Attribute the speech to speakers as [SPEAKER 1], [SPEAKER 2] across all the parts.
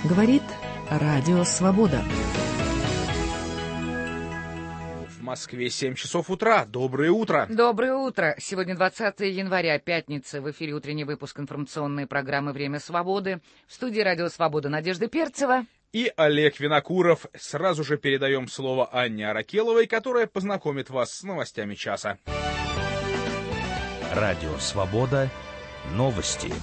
[SPEAKER 1] Говорит Радио Свобода.
[SPEAKER 2] В Москве 7 часов утра. Доброе утро.
[SPEAKER 3] Доброе утро. Сегодня 20 января, пятница. В эфире утренний выпуск информационной программы «Время свободы». В студии Радио Свобода Надежда Перцева
[SPEAKER 2] и Олег Винокуров. Сразу же передаем слово Анне Аракеловой, которая познакомит вас с новостями часа.
[SPEAKER 4] Радио Свобода. Новости.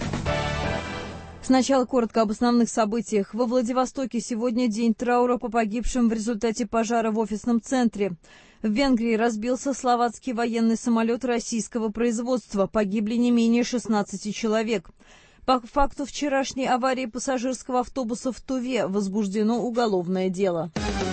[SPEAKER 5] Сначала коротко об основных событиях. Во Владивостоке сегодня день траура по погибшим в результате пожара в офисном центре. В Венгрии разбился словацкий военный самолет российского производства. Погибли не менее 16 человек. По факту вчерашней аварии пассажирского автобуса в Туве возбуждено уголовное дело.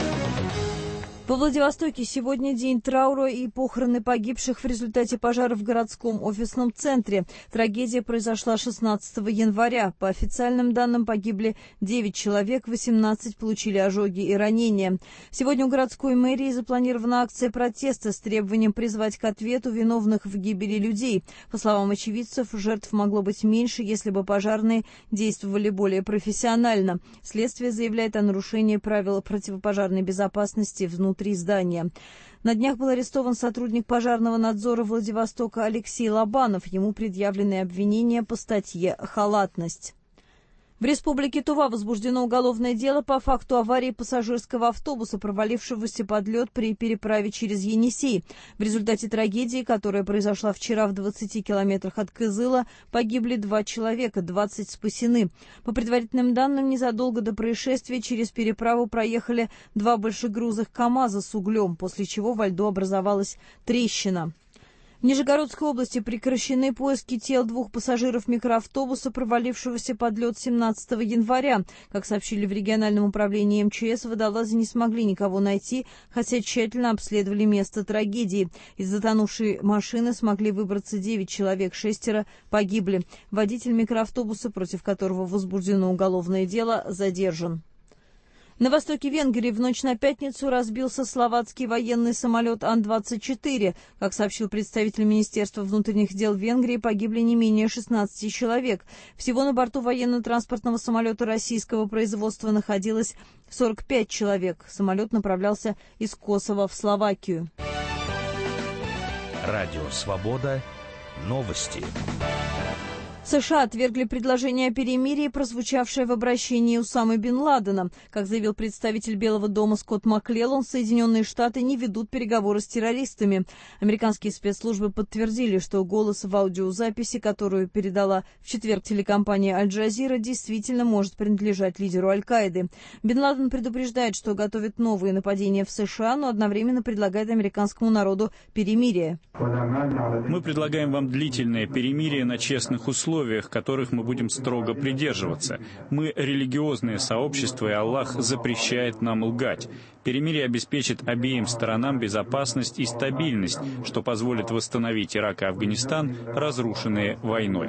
[SPEAKER 5] Во Владивостоке сегодня день траура и похороны погибших в результате пожара в городском офисном центре. Трагедия произошла 16 января. По официальным данным погибли 9 человек, 18 получили ожоги и ранения. Сегодня у городской мэрии запланирована акция протеста с требованием призвать к ответу виновных в гибели людей. По словам очевидцев, жертв могло быть меньше, если бы пожарные действовали более профессионально. Следствие заявляет о нарушении правил противопожарной безопасности внутри здания. На днях был арестован сотрудник пожарного надзора Владивостока Алексей Лобанов. Ему предъявлены обвинения по статье «Халатность». В Республике Тува возбуждено уголовное дело по факту аварии пассажирского автобуса, провалившегося под лед при переправе через Енисей. В результате трагедии, которая произошла вчера в 20 километрах от Кызыла, погибли 2 человека, 20 спасены. По предварительным данным, незадолго до происшествия через переправу проехали 2 большегрузных КАМАЗа с углем, после чего во льду образовалась трещина. В Нижегородской области прекращены поиски тел 2 пассажиров микроавтобуса, провалившегося под лед 17 января. Как сообщили в региональном управлении МЧС, водолазы не смогли никого найти, хотя тщательно обследовали место трагедии. Из затонувшей машины смогли выбраться 9 человек, 6 погибли. Водитель микроавтобуса, против которого возбуждено уголовное дело, задержан. На востоке Венгрии в ночь на пятницу разбился словацкий военный самолет Ан-24. Как сообщил представитель Министерства внутренних дел Венгрии, погибли не менее 16 человек. Всего на борту военно-транспортного самолета российского производства находилось 45 человек. Самолет направлялся из Косово в Словакию.
[SPEAKER 4] Радио Свобода. Новости.
[SPEAKER 5] США отвергли предложение о перемирии, прозвучавшее в обращении Усамы бен Ладена. Как заявил представитель Белого дома Скотт Макклеллан, Соединенные Штаты не ведут переговоры с террористами. Американские спецслужбы подтвердили, что голос в аудиозаписи, которую передала в четверг телекомпания Аль-Джазира, действительно может принадлежать лидеру Аль-Каиды. Бен Ладен предупреждает, что готовит новые нападения в США, но одновременно предлагает американскому народу перемирие.
[SPEAKER 6] Мы предлагаем вам длительное перемирие на честных условиях, которых мы будем строго придерживаться. Мы религиозное сообщество, и Аллах запрещает нам лгать. Перемирие обеспечит обеим сторонам безопасность и стабильность, что позволит восстановить Ирак и Афганистан, разрушенные войной.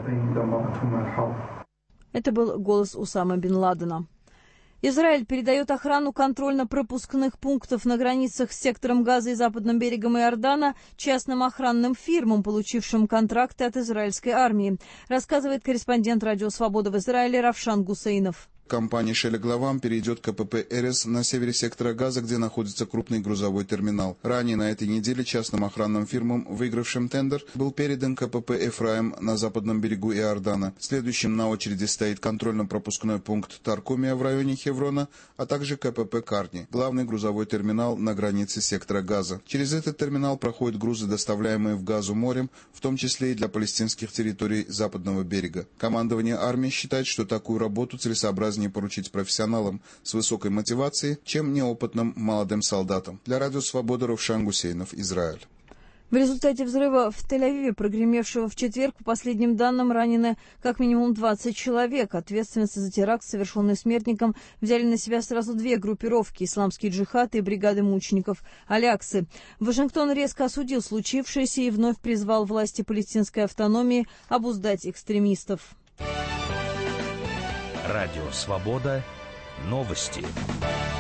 [SPEAKER 5] Это был голос Усамы бен Ладена. Израиль передает охрану контрольно-пропускных пунктов на границах с сектором Газа и западным берегом Иордана частным охранным фирмам, получившим контракты от израильской армии, рассказывает корреспондент Радио Свобода в Израиле Равшан Гусейнов.
[SPEAKER 7] Компания «Шелег Лавам» перейдет к КПП «Эрес» на севере сектора Газа, где находится крупный грузовой терминал. Ранее на этой неделе частным охранным фирмам, выигравшим тендер, был передан КПП «Эфраим» на западном берегу Иордана. Следующим на очереди стоит контрольно-пропускной пункт Таркумия в районе Хеврона, а также КПП «Карни», главный грузовой терминал на границе сектора Газа. Через этот терминал проходят грузы, доставляемые в Газу морем, в том числе и для палестинских территорий западного берега. Командование армии считает, что такую работу целесообразнее поручить профессионалам с высокой мотивацией, чем неопытным молодым солдатам. Для Радио Свобода Равшан Гусейнов, Израиль.
[SPEAKER 5] В результате взрыва в Тель-Авиве, прогремевшего в четверг, по последним данным, ранены как минимум 20 человек. Ответственность за теракт, совершенный смертником, взяли на себя сразу 2 группировки – «Исламский джихад» и бригады мучеников Аляксы. Вашингтон резко осудил случившееся и вновь призвал власти палестинской автономии обуздать экстремистов.
[SPEAKER 4] Радио Свобода. Новости.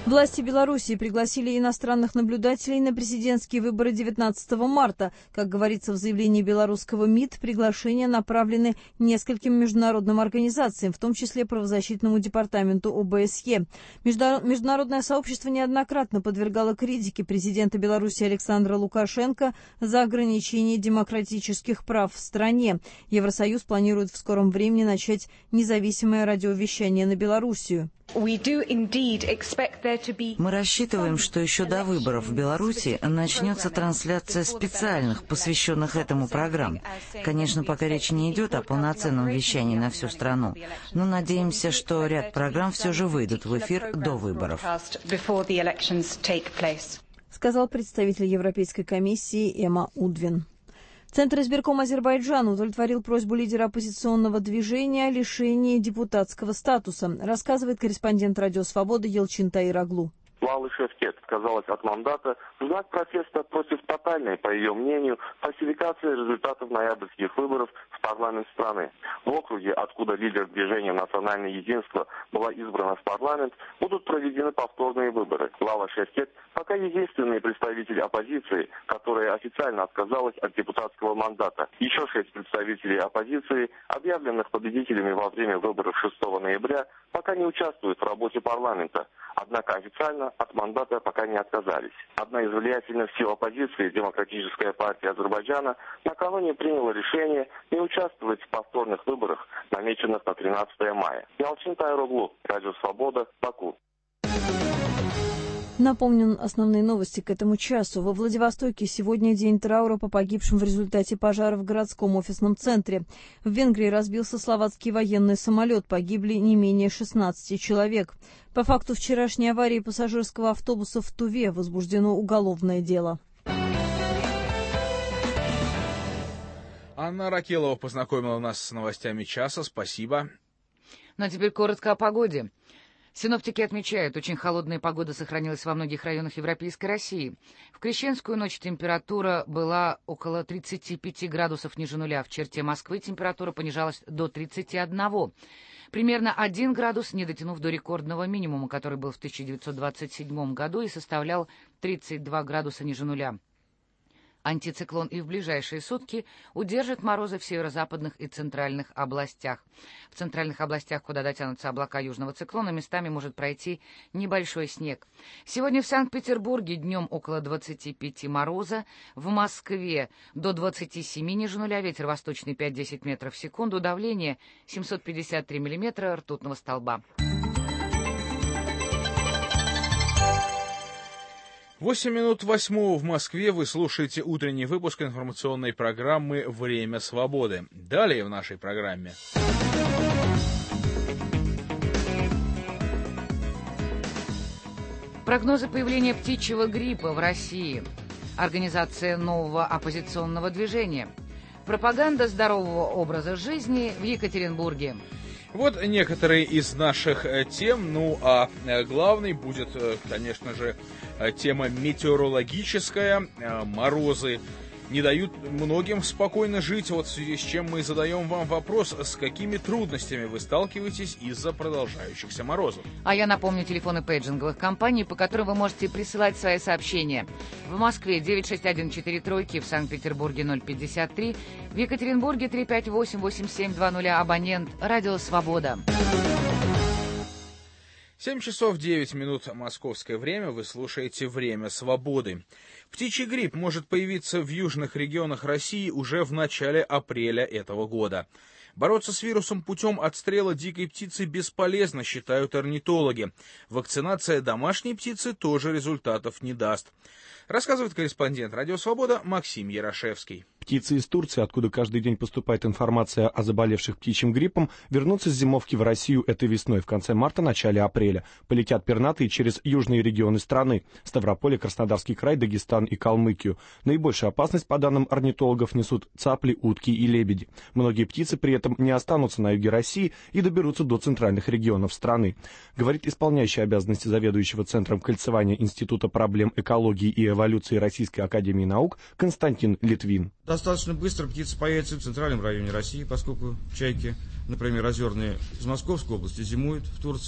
[SPEAKER 5] Власти Белоруссии пригласили иностранных наблюдателей на президентские выборы 19 марта. Как говорится в заявлении белорусского МИД, приглашения направлены нескольким международным организациям, в том числе правозащитному департаменту ОБСЕ. Международное сообщество неоднократно подвергало критике президента Беларуси Александра Лукашенко за ограничение демократических прав в стране. Евросоюз планирует в скором времени начать независимое радиовещание на Белоруссию.
[SPEAKER 8] Мы рассчитываем, что еще до выборов в Беларуси начнется трансляция специальных, посвященных этому программ. Конечно, пока речь не идет о полноценном вещании на всю страну, но надеемся, что ряд программ все же выйдут в эфир до выборов.
[SPEAKER 5] Сказал представитель Европейской комиссии Эма Удвин. Центр избиркома Азербайджана удовлетворил просьбу лидера оппозиционного движения о лишении депутатского статуса, рассказывает корреспондент «Радио Свобода» Елчин Таир-Оглу.
[SPEAKER 9] Лалы Шевкет отказалась от мандата в знак протеста против тотальной, по ее мнению, фальсификации результатов ноябрьских выборов в парламент страны. В округе, откуда лидер движения «Национальное единство» была избрана в парламент, будут проведены повторные выборы. Лала Шевкет пока единственный представитель оппозиции, которая официально отказалась от депутатского мандата. Еще 6 представителей оппозиции, объявленных победителями во время выборов 6 ноября, пока не участвуют в работе парламента. Однако официально от мандата пока не отказались. Одна из влиятельных сил оппозиции, Демократическая партия Азербайджана, накануне приняла решение не участвовать в повторных выборах, намеченных на 13 мая. Елчин Таир-Оглу, Радио Свобода, Баку.
[SPEAKER 5] Напомню основные новости к этому часу. Во Владивостоке сегодня день траура по погибшим в результате пожара в городском офисном центре. В Венгрии разбился словацкий военный самолет. Погибли не менее 16 человек. По факту вчерашней аварии пассажирского автобуса в Туве возбуждено уголовное дело.
[SPEAKER 2] Анна Аракелова познакомила нас с новостями часа. Спасибо.
[SPEAKER 3] Ну а теперь коротко о погоде. Синоптики отмечают, очень холодная погода сохранилась во многих районах Европейской России. В крещенскую ночь температура была около 35 градусов ниже нуля. В черте Москвы температура понижалась до 31. Примерно 1 градус, не дотянув до рекордного минимума, который был в 1927 году и составлял 32 градуса ниже нуля. Антициклон и в ближайшие сутки удержит морозы в северо-западных и центральных областях. В центральных областях, куда дотянутся облака южного циклона, местами может пройти небольшой снег. Сегодня в Санкт-Петербурге днем около 25 мороза, в Москве до 27 ниже нуля, ветер восточный 5-10 метров в секунду, давление 753 миллиметра ртутного столба.
[SPEAKER 2] 8:08 в Москве. Вы слушаете утренний выпуск информационной программы «Время свободы». Далее в нашей программе.
[SPEAKER 3] Прогнозы появления птичьего гриппа в России. Организация нового оппозиционного движения. Пропаганда здорового образа жизни в Екатеринбурге.
[SPEAKER 2] Вот некоторые из наших тем, ну а главной будет, конечно же, тема метеорологическая. Морозы не дают многим спокойно жить, вот в связи с чем мы задаем вам вопрос, с какими трудностями вы сталкиваетесь из-за продолжающихся морозов.
[SPEAKER 3] А я напомню телефоны пейджинговых компаний, по которым вы можете присылать свои сообщения. В Москве 96143, в Санкт-Петербурге 053, в Екатеринбурге 358-8720, абонент «Радио Свобода».
[SPEAKER 2] 7 часов 9 минут московское время, вы слушаете «Время свободы». Птичий грипп может появиться в южных регионах России уже в начале апреля этого года. Бороться с вирусом путем отстрела дикой птицы бесполезно, считают орнитологи. Вакцинация домашней птицы тоже результатов не даст. Рассказывает корреспондент «Радио Свобода» Максим Ярошевский.
[SPEAKER 10] Птицы из Турции, откуда каждый день поступает информация о заболевших птичьим гриппом, вернутся с зимовки в Россию этой весной, в конце марта, начале апреля. Полетят пернатые через южные регионы страны – Ставрополь, Краснодарский край, Дагестан и Калмыкию. Наибольшую опасность, по данным орнитологов, несут цапли, утки и лебеди. Многие птицы при этом не останутся на юге России и доберутся до центральных регионов страны. Говорит исполняющий обязанности заведующего Центром кольцевания Института проблем экологии и эволюции Российской академии наук Константин Литвин.
[SPEAKER 11] Достаточно быстро птица появится в центральном районе России, поскольку чайки, например, озерные из Московской области зимуют в Турции. В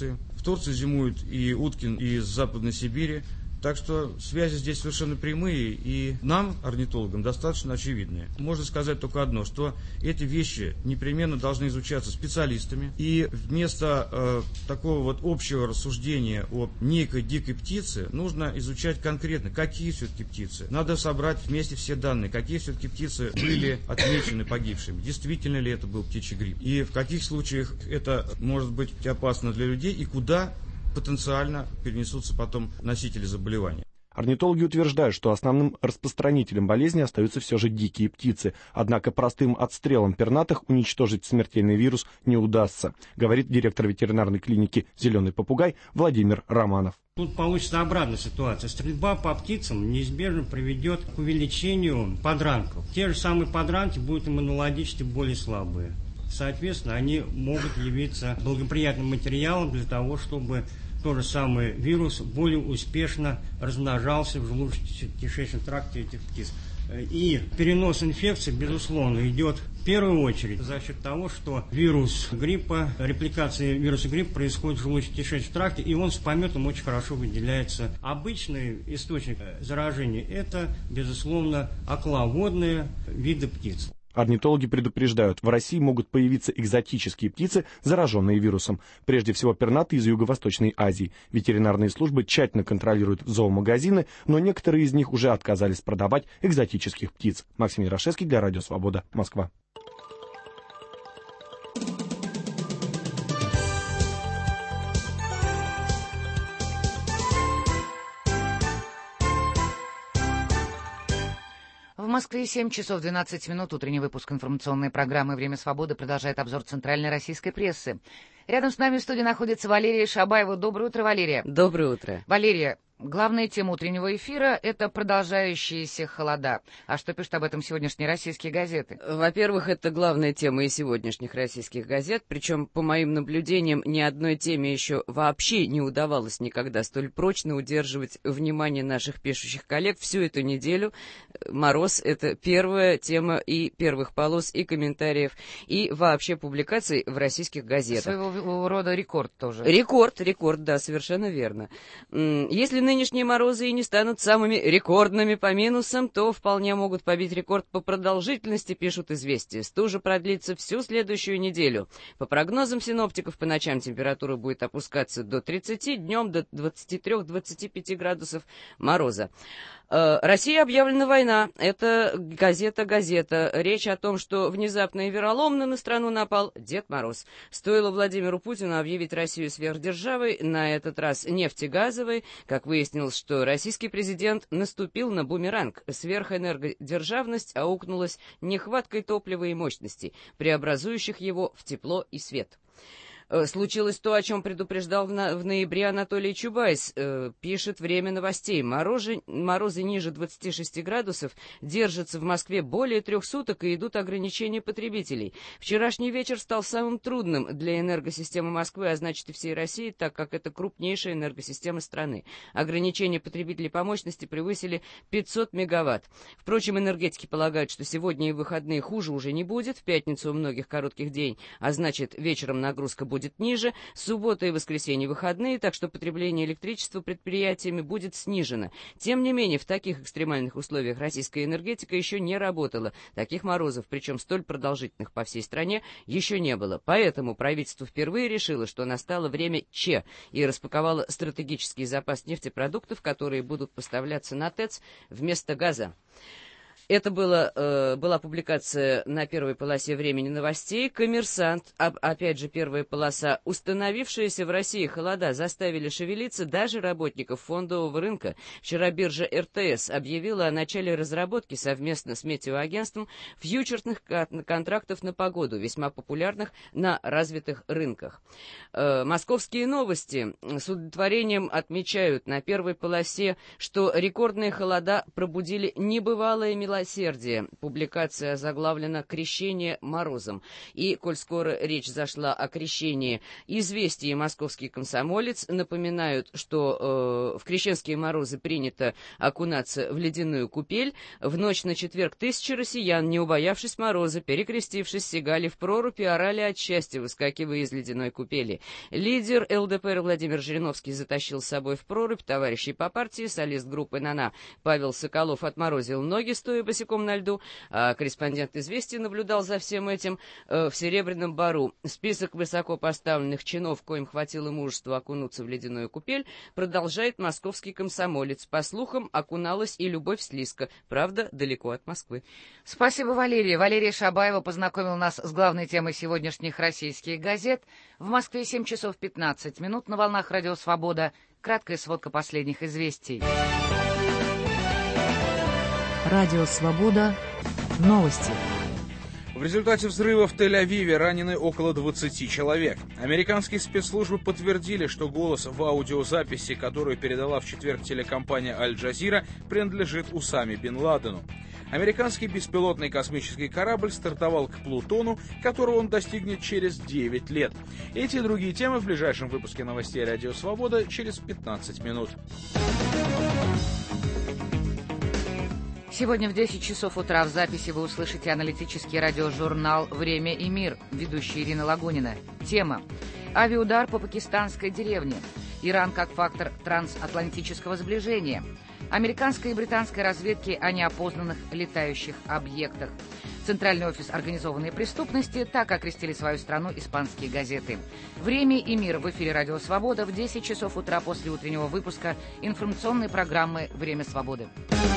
[SPEAKER 11] Турции зимуют и утки из Западной Сибири. Так что связи здесь совершенно прямые, и нам, орнитологам, достаточно очевидные. Можно сказать только одно, что эти вещи непременно должны изучаться специалистами, и вместо такого вот общего рассуждения о некой дикой птице нужно изучать конкретно, какие все-таки птицы. Надо собрать вместе все данные, какие все-таки птицы были отмечены погибшими, действительно ли это был птичий грипп, и в каких случаях это может быть опасно для людей, и куда потенциально перенесутся потом носители заболевания.
[SPEAKER 10] Орнитологи утверждают, что основным распространителем болезни остаются все же дикие птицы, однако простым отстрелом пернатых уничтожить смертельный вирус не удастся, говорит директор ветеринарной клиники «Зеленый попугай» Владимир Романов.
[SPEAKER 12] Тут получится обратная ситуация. Стрельба по птицам неизбежно приведет к увеличению подранков. Те же самые подранки будут иммунологически более слабые. Соответственно, они могут явиться благоприятным материалом для того, чтобы тот же самый вирус более успешно размножался в желудочно-кишечном тракте этих птиц. И перенос инфекции, безусловно, идет в первую очередь за счет того, что вирус гриппа, репликация вируса гриппа происходит в желудочно-кишечном тракте, и он с пометом очень хорошо выделяется. Обычный источник заражения – это, безусловно, околоводные виды птиц.
[SPEAKER 10] Орнитологи предупреждают, в России могут появиться экзотические птицы, зараженные вирусом. Прежде всего пернатые из Юго-Восточной Азии. Ветеринарные службы тщательно контролируют зоомагазины, но некоторые из них уже отказались продавать экзотических птиц. Максим Ярошевский для Радио Свобода, Москва.
[SPEAKER 3] В Москве 7 часов 12 минут. Утренний выпуск информационной программы «Время свободы» продолжает обзор центральной российской прессы. Рядом с нами в студии находится Валерия Шабаева. Доброе утро, Валерия.
[SPEAKER 13] Доброе утро.
[SPEAKER 3] Валерия, главная тема утреннего эфира — это продолжающиеся холода. А что пишут об этом сегодняшние российские газеты?
[SPEAKER 13] Во-первых, это главная тема и сегодняшних российских газет. Причем, по моим наблюдениям, ни одной теме еще вообще не удавалось никогда столь прочно удерживать внимание наших пишущих коллег всю эту неделю. Мороз — это первая тема и первых полос, и комментариев, и вообще публикаций в российских газетах.
[SPEAKER 3] Своего рода рекорд тоже.
[SPEAKER 13] Рекорд, да, совершенно верно. Если нынешние морозы и не станут самыми рекордными по минусам, то вполне могут побить рекорд по продолжительности, пишут «Известия». Стужа продлится всю следующую неделю. По прогнозам синоптиков, по ночам температура будет опускаться до 30, днем до 23-25 градусов мороза. России объявлена война. Это газета. Речь о том, что внезапно и вероломно на страну напал Дед Мороз. Стоило Владимиру Путину объявить Россию сверхдержавой, на этот раз нефтегазовой. Как выяснилось, что российский президент наступил на бумеранг. Сверхэнергодержавность аукнулась нехваткой топлива и мощностей, преобразующих его в тепло и свет. Случилось то, о чем предупреждал в ноябре Анатолий Чубайс, пишет «Время новостей». Морозы ниже 26 градусов держатся в Москве более 3 суток и идут ограничения потребителей. Вчерашний вечер стал самым трудным для энергосистемы Москвы, а значит и всей России, так как это крупнейшая энергосистема страны. Ограничения потребителей по мощности превысили 500 мегаватт. Впрочем, энергетики полагают, что сегодня и в выходные хуже уже не будет. В пятницу у многих коротких день, а значит вечером нагрузка будет ниже, суббота и воскресенье выходные, так что потребление электричества предприятиями будет снижено. Тем не менее, в таких экстремальных условиях российская энергетика еще не работала. Таких морозов, причем столь продолжительных по всей стране, еще не было. Поэтому правительство впервые решило, что настало время ЧЕ и распаковало стратегический запас нефтепродуктов, которые будут поставляться на ТЭЦ вместо газа. Это была публикация на первой полосе «Времени новостей». «Коммерсант», опять же первая полоса. Установившиеся в России холода заставили шевелиться даже работников фондового рынка. Вчера биржа РТС объявила о начале разработки совместно с метеоагентством фьючерсных контрактов на погоду, весьма популярных на развитых рынках. Московские новости с удовлетворением отмечают на первой полосе, что рекордные холода пробудили небывалое мелочение милосердия. Публикация озаглавлена «Крещение морозом». И, коль скоро речь зашла о крещении, «Известия» и «Московский комсомолец» напоминают, что в крещенские морозы принято окунаться в ледяную купель. В ночь на четверг тысячи россиян, не убоявшись мороза, перекрестившись, сигали в прорубь и орали от счастья, выскакивая из ледяной купели. Лидер ЛДПР Владимир Жириновский затащил с собой в прорубь товарищей по партии, солист группы «НАНА» Павел Соколов отморозил ноги, стоя босиком на льду, а корреспондент «Известий» наблюдал за всем этим в Серебряном Бару. Список высокопоставленных чинов, коим хватило мужества окунуться в ледяную купель, продолжает «Московский комсомолец». По слухам, окуналась и Любовь Слизко, правда, далеко от Москвы.
[SPEAKER 3] Спасибо, Валерия. Валерия Шабаева познакомил нас с главной темой сегодняшних российских газет. В Москве 7 часов 15 минут на волнах «Радио Свобода». Краткая сводка последних известий.
[SPEAKER 1] Радио Свобода. Новости.
[SPEAKER 2] В результате взрыва в Тель-Авиве ранены около 20 человек. Американские спецслужбы подтвердили, что голос в аудиозаписи, которую передала в четверг телекомпания «Аль-Джазира», принадлежит Усаме бен Ладену. Американский беспилотный космический корабль стартовал к Плутону, которого он достигнет через 9 лет. Эти и другие темы в ближайшем выпуске новостей «Радио Свобода» через 15 минут.
[SPEAKER 3] Сегодня в 10 часов утра в записи вы услышите аналитический радиожурнал «Время и мир», ведущая Ирина Лагунина. Тема: авиаудар по пакистанской деревне. Иран как фактор трансатлантического сближения. Американской и британской разведки о неопознанных летающих объектах. Центральный офис организованной преступности, так окрестили свою страну испанские газеты. «Время и мир» в эфире «Радио Свобода» в 10 часов утра после утреннего выпуска информационной программы «Время свободы».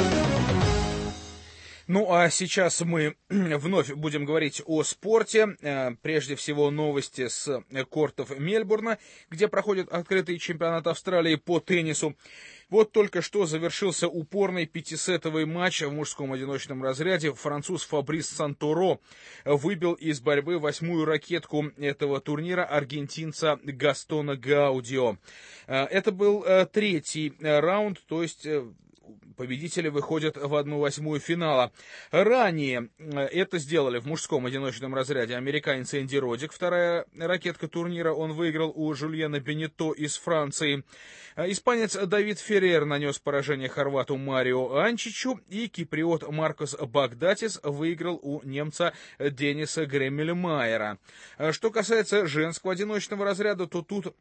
[SPEAKER 2] Ну а сейчас мы вновь будем говорить о спорте. Прежде всего новости с кортов Мельбурна, где проходит открытый чемпионат Австралии по теннису. Вот только что завершился упорный пятисетовый матч в мужском одиночном разряде. Француз Фабрис Санторо выбил из борьбы 8-ю ракетку этого турнира аргентинца Гастона Гаудио. Это был 3-й раунд, то есть победители выходят в 1/8 финала. Ранее это сделали в мужском одиночном разряде американец Энди Родик. 2-я ракетка турнира он выиграл у Жульена Бенето из Франции. Испанец Давид Феррер нанес поражение хорвату Марио Анчичу. И киприот Маркос Багдатис выиграл у немца Дениса Греммельмайера. Что касается женского одиночного разряда, то тут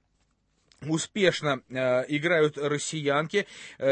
[SPEAKER 2] успешно играют россиянки.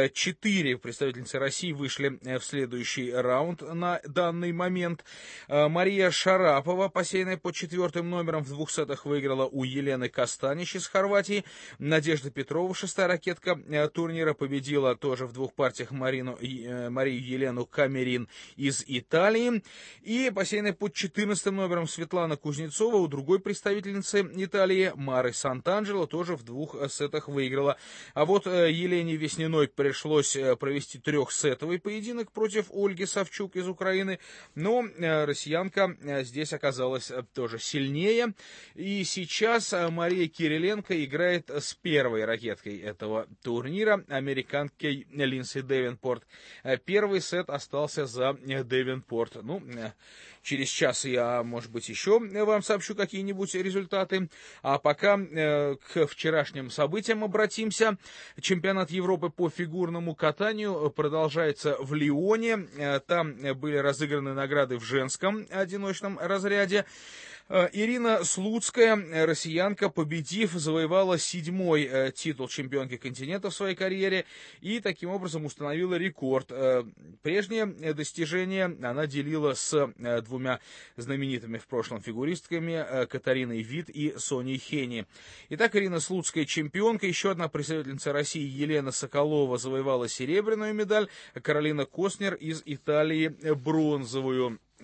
[SPEAKER 2] 4 представительницы России вышли в следующий раунд на данный момент. Мария Шарапова, посеянная по 4-м номерам, в 2 сетах выиграла у Елены Костанич из Хорватии. Надежда Петрова, 6-я ракетка турнира, победила тоже в 2 партиях Марию Елену Камерин из Италии. И посеянная под 14-м номером Светлана Кузнецова у другой представительницы Италии Мары Сант'Анджело тоже в 2 сетах выиграла. А вот Елене Весниной пришлось провести 3-сетовый поединок против Ольги Савчук из Украины, но россиянка здесь оказалась тоже сильнее. И сейчас Мария Кириленко играет с 1-й ракеткой этого турнира, американкой Линдси Девинпорт. 1-й сет остался за Девинпорт. Ну, через час я, может быть, еще вам сообщу какие-нибудь результаты. А пока к вчерашним событиям обратимся. Чемпионат Европы по фигурному катанию продолжается в Лионе. Там были разыграны награды в женском одиночном разряде. Ирина Слуцкая, россиянка, победив, завоевала 7-й титул чемпионки континента в своей карьере и таким образом установила рекорд. Прежнее достижение она делила с 2 знаменитыми в прошлом фигуристками Катариной Вит и Соней Хенни. Итак, Ирина Слуцкая чемпионка. Еще одна представительница России Елена Соколова завоевала серебряную медаль. Каролина Костнер из Италии бронзовую.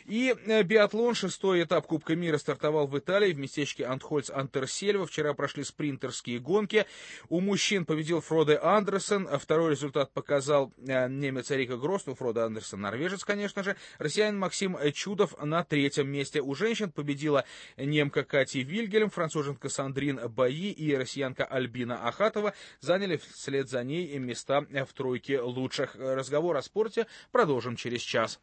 [SPEAKER 2] И биатлон, 6-й этап Кубка мира стартовал в Италии в местечке Антхольц-Антерсельва. Вчера прошли спринтерские гонки. У мужчин победил Фроде Андерсен. Второй результат показал немец Эрика Гросс. Фроде Андерсен норвежец, конечно же. Россиянин Максим Чудов на 3-м месте. У женщин победила немка Кати Вильгельм, француженка Сандрин Баи и россиянка Альбина Ахатова. Заняли вслед за ней места в тройке лучших. Разговор о спорте продолжим через час.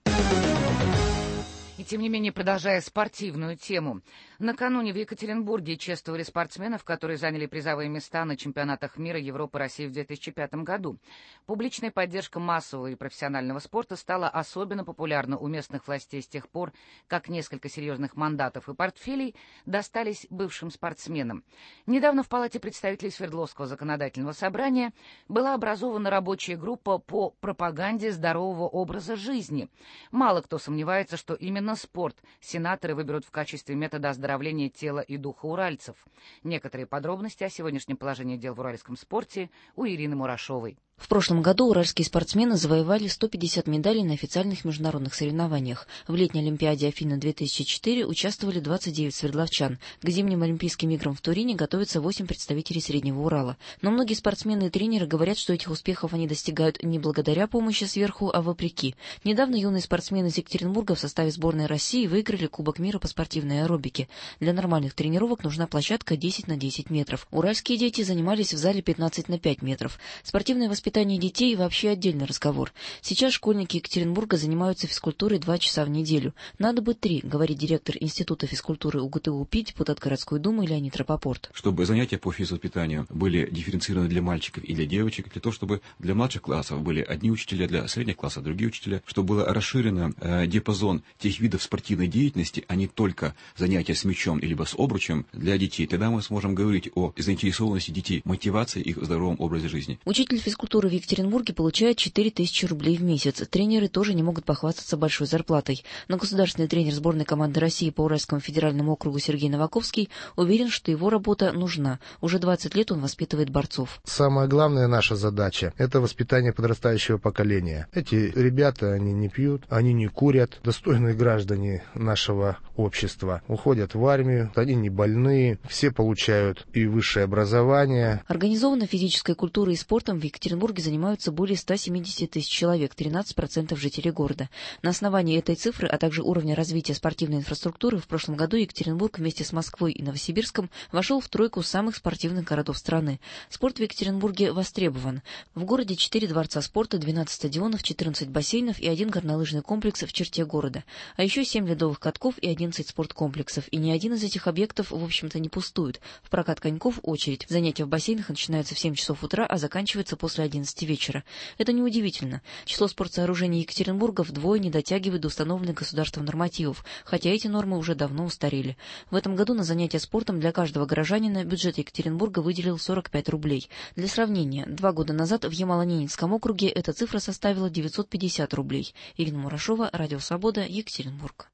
[SPEAKER 3] И тем не менее, продолжая спортивную тему, накануне в Екатеринбурге чествовали спортсменов, которые заняли призовые места на чемпионатах мира, Европы, России в 2005 году. Публичная поддержка массового и профессионального спорта стала особенно популярна у местных властей с тех пор, как несколько серьезных мандатов и портфелей достались бывшим спортсменам. Недавно в Палате представителей Свердловского законодательного собрания была образована рабочая группа по пропаганде здорового образа жизни. Мало кто сомневается, что именно спорт сенаторы выберут в качестве метода оздоровления тела и духа уральцев. Некоторые подробности о сегодняшнем положении дел в уральском спорте у Ирины Мурашовой.
[SPEAKER 14] В прошлом году уральские спортсмены завоевали 150 медалей на официальных международных соревнованиях. В летней Олимпиаде Афины 2004 участвовали 29 свердловчан. К зимним Олимпийским играм в Турине готовятся 8 представителей Среднего Урала. Но многие спортсмены и тренеры говорят, что этих успехов они достигают не благодаря помощи сверху, а вопреки. Недавно юные спортсмены из Екатеринбурга в составе сборной России выиграли Кубок мира по спортивной аэробике. Для нормальных тренировок нужна площадка 10 на 10 метров. Уральские дети занимались в зале 15 на 5 метров. Спортивное воспитание детей вообще отдельный разговор. Сейчас школьники Екатеринбурга занимаются физкультурой 2 часа в неделю. Надо бы 3, говорит директор Института физкультуры УГТУ ПИ, депутат городской думы Леонид Рапопорт.
[SPEAKER 15] Чтобы занятия по физвоспитанию были дифференцированы для мальчиков и для девочек, для того, чтобы для младших классов были одни учителя, для средних классов другие учителя, чтобы было расширено диапазон тех видов спортивной деятельности, а не только занятия с мячом либо с обручем для детей. Тогда мы сможем говорить о заинтересованности детей, мотивации их в здоровом образе жизни. Учитель физкультуры в Екатеринбурге получает 4000 рублей в месяц. Тренеры тоже не могут похвастаться большой зарплатой. Но государственный тренер сборной команды России по Уральскому федеральному округу Сергей Новаковский уверен, что его работа нужна. Уже 20 лет он воспитывает борцов.
[SPEAKER 16] Самая главная наша задача – это воспитание подрастающего поколения. Эти ребята, они не пьют, они не курят. Достойные граждане нашего общества уходят в армию, они не больные, все получают и высшее образование.
[SPEAKER 14] Организованной физической культурой и спортом в Екатеринбурге занимаются более 170 тысяч человек, 13% жителей города. На основании этой цифры, а также уровня развития спортивной инфраструктуры, в прошлом году Екатеринбург вместе с Москвой и Новосибирском вошел в тройку самых спортивных городов страны. Спорт в Екатеринбурге востребован. В городе 4 дворца спорта, 12 стадионов, 14 бассейнов и 1 горнолыжный комплекс в черте города. А еще 7 ледовых катков и 11 спорткомплексов. И ни один из этих объектов, в общем-то, не пустует. В прокат коньков очередь. Занятия в бассейнах начинаются в 7 часов утра, а заканчиваются после 11 вечера. Это неудивительно. Число спортсооружений Екатеринбурга вдвое не дотягивает до установленных государством нормативов, хотя эти нормы уже давно устарели. В этом году на занятия спортом для каждого горожанина бюджет Екатеринбурга выделил 45 рублей. Для сравнения, 2 года назад в Ямало-Ненецком округе эта цифра составила 950 рублей. Ирина Мурашова, Радио Свобода, Екатеринбург.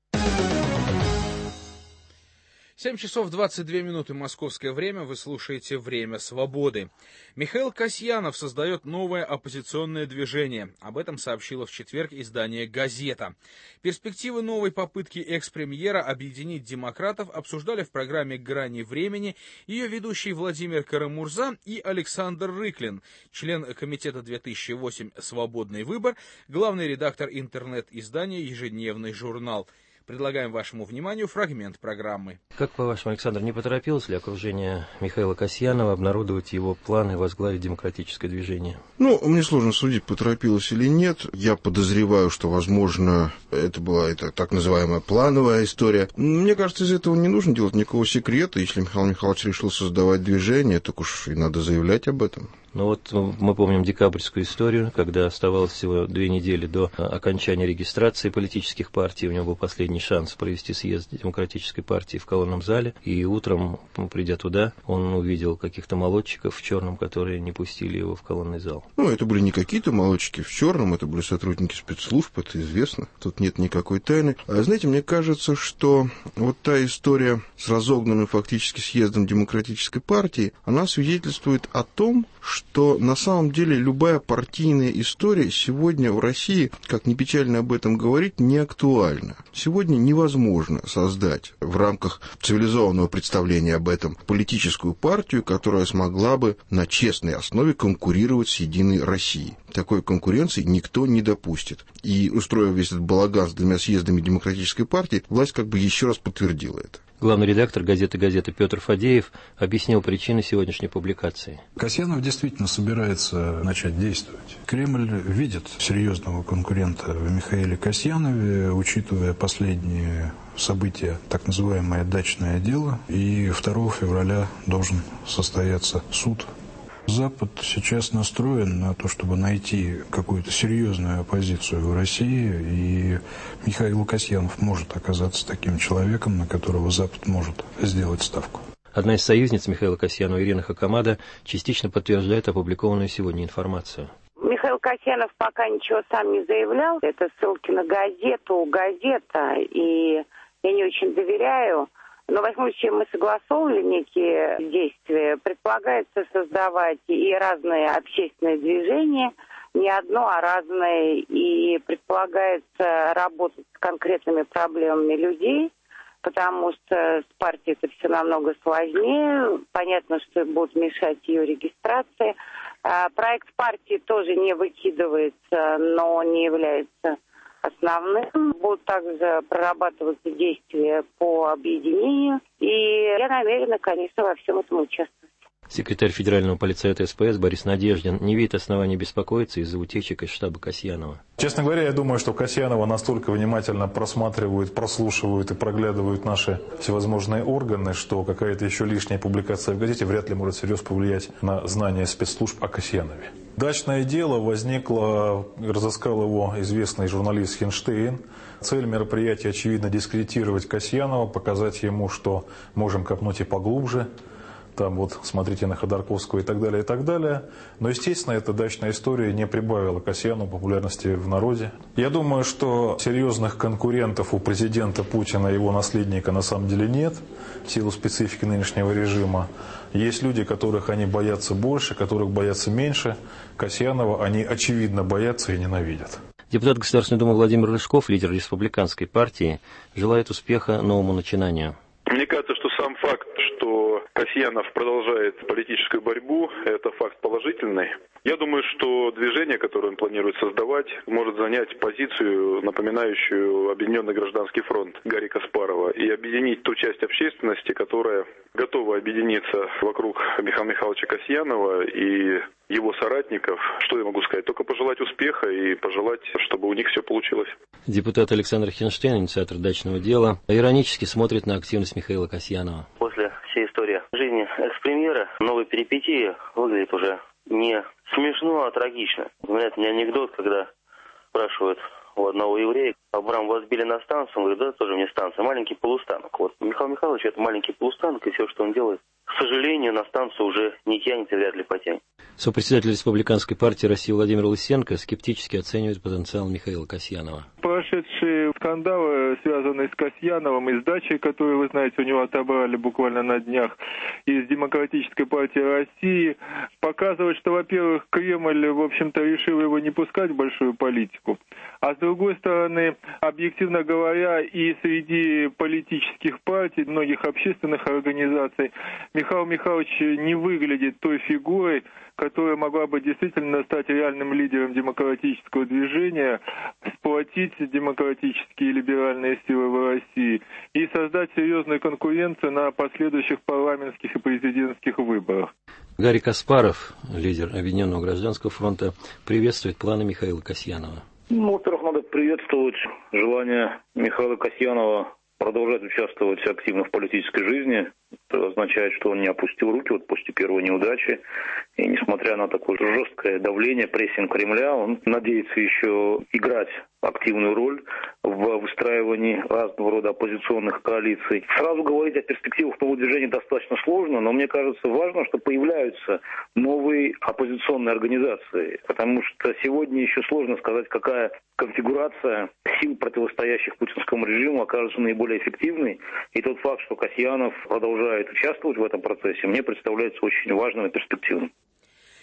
[SPEAKER 2] 7 часов 22 минуты московское время, вы слушаете «Время свободы». Михаил Касьянов создает новое оппозиционное движение. Об этом сообщило в четверг издание «Газета». Перспективы новой попытки экс-премьера объединить демократов обсуждали в программе «Грани времени» ее ведущий Владимир Карамурза и Александр Рыклин, член комитета 2008 «Свободный выбор», главный редактор интернет-издания «Ежедневный журнал». Предлагаем вашему вниманию фрагмент программы.
[SPEAKER 17] Как по-вашему, Александр, не поторопилось ли окружение Михаила Касьянова обнародовать его планы возглавить демократическое движение?
[SPEAKER 7] Мне сложно судить, поторопилось или нет. Я подозреваю, что, возможно, это была так называемая плановая история. Мне кажется, из этого не нужно делать никакого секрета. Если Михаил Михайлович решил создавать движение, так уж и надо заявлять об этом.
[SPEAKER 17] Мы помним декабрьскую историю, когда оставалось всего 2 недели до окончания регистрации политических партий. У него был последний шанс провести съезд демократической партии в колонном зале. И утром, придя туда, он увидел каких-то молодчиков в черном, которые не пустили его в колонный зал.
[SPEAKER 7] Это были не какие-то молодчики в черном, это были сотрудники спецслужб, это известно. Тут нет никакой тайны. Знаете, мне кажется, что вот та история с разогнанным фактически съездом демократической партии, она свидетельствует о том, что
[SPEAKER 18] то на самом деле любая партийная история сегодня в России, как ни печально об этом говорить, не актуальна. Сегодня невозможно создать в рамках цивилизованного представления об этом политическую партию, которая смогла бы на честной основе конкурировать с «Единой Россией». Такой конкуренции никто не допустит. И, устроив весь этот балаган с 2 съездами Демократической партии, власть как бы еще раз подтвердила это.
[SPEAKER 17] Главный редактор газеты Петр Фадеев объяснил причины сегодняшней публикации.
[SPEAKER 19] Касьянов действительно собирается начать действовать. Кремль видит серьезного конкурента в Михаиле Касьянове, учитывая последние события, так называемое дачное дело. И 2 февраля должен состояться суд. Запад сейчас настроен на то, чтобы найти какую-то серьезную оппозицию в России, и Михаил Касьянов может оказаться таким человеком, на которого Запад может сделать ставку.
[SPEAKER 17] Одна из союзниц Михаила Касьянова, Ирина Хакамада, частично подтверждает опубликованную сегодня информацию.
[SPEAKER 20] Михаил Касьянов пока ничего сам не заявлял. Это ссылки на газету, газета, и я не очень доверяю. Но, во всяком случае, мы согласовывали некие действия. Предполагается создавать и разные общественные движения, не одно, а разные. И предполагается работать с конкретными проблемами людей, потому что с партией это все намного сложнее. Понятно, что будут мешать ее регистрации. Проект партии тоже не выкидывается, но не является основным. Будут также прорабатываться действия по объединению. И я намерена, конечно, во всем этом участвовать.
[SPEAKER 17] Секретарь Федерального политсовета СПС Борис Надеждин не видит оснований беспокоиться из-за утечек из штаба Касьянова.
[SPEAKER 21] Честно говоря, я думаю, что Касьянова настолько внимательно просматривают, прослушивают и проглядывают наши всевозможные органы, что какая-то еще лишняя публикация в газете вряд ли может серьезно повлиять на знание спецслужб о Касьянове. Дачное дело возникло, разыскал его известный журналист Хинштейн. Цель мероприятия, очевидно, дискредитировать Касьянова, показать ему, что можем копнуть и поглубже. Там вот смотрите на Ходорковского и так далее, и так далее. Но, естественно, эта дачная история не прибавила Касьянову популярности в народе. Я думаю, что серьезных конкурентов у президента Путина и его наследника на самом деле нет, в силу специфики нынешнего режима. Есть люди, которых они боятся больше, которых боятся меньше. Касьянова они, очевидно, боятся и ненавидят.
[SPEAKER 17] Депутат Государственной Думы Владимир Рыжков, лидер республиканской партии, желает успеха новому начинанию.
[SPEAKER 22] Мне кажется, что сам факт, что Касьянов продолжает политическую борьбу, это факт положительный. Я думаю, что движение, которое он планирует создавать, может занять позицию, напоминающую Объединенный гражданский фронт Гарри Каспарова, и объединить ту часть общественности, которая готова объединиться вокруг Михаила Михайловича Касьянова и его соратников. Что я могу сказать? Только пожелать успеха и пожелать, чтобы у них все получилось.
[SPEAKER 17] Депутат Александр Хинштейн, инициатор дачного дела, иронически смотрит на активность Михаила Касьянова.
[SPEAKER 23] После всей истории жизни экс-премьера новые перипетии выглядит уже не смешно, а трагично. Знаете, у меня анекдот, когда спрашивают у одного еврея: Абрам, вас били на станцию? Он говорит: да, тоже мне станция, маленький полустанок. Вот Михаил Михайлович — это маленький полустанок, и все, что он делает, к сожалению, на станцию уже не тянет и вряд ли потянет.
[SPEAKER 17] Сопредседатель Республиканской партии России Владимир Лысенко скептически оценивает потенциал Михаила Касьянова.
[SPEAKER 24] Прошедшие скандалы, связанные с Касьяновым и с дачей, которую, вы знаете, у него отобрали буквально на днях, из Демократической партии России, показывают, что, во-первых, Кремль, в общем-то, решил его не пускать в большую политику. А с другой стороны, объективно говоря, и среди политических партий, многих общественных организаций, Михаил Михайлович не выглядит той фигурой, которая могла бы действительно стать реальным лидером демократического движения, сплотить демократические и либеральные силы в России и создать серьезную конкуренцию на последующих парламентских и президентских выборах.
[SPEAKER 17] Гарри Каспаров, лидер Объединенного гражданского фронта, приветствует планы Михаила Касьянова.
[SPEAKER 25] Во-первых, надо приветствовать желание Михаила Касьянова продолжать участвовать активно в политической жизни. Это означает, что он не опустил руки вот после первой неудачи. И несмотря на такое жесткое давление, прессинг Кремля, он надеется еще играть активную роль в выстраивании разного рода оппозиционных коалиций. Сразу говорить о перспективах нового движения достаточно сложно, но мне кажется важно, что появляются новые оппозиционные организации, потому что сегодня еще сложно сказать, какая конфигурация сил, противостоящих путинскому режиму, окажется наиболее эффективной. И тот факт, что Касьянов продолжает участвовать в этом процессе, мне представляется очень важным и перспективным.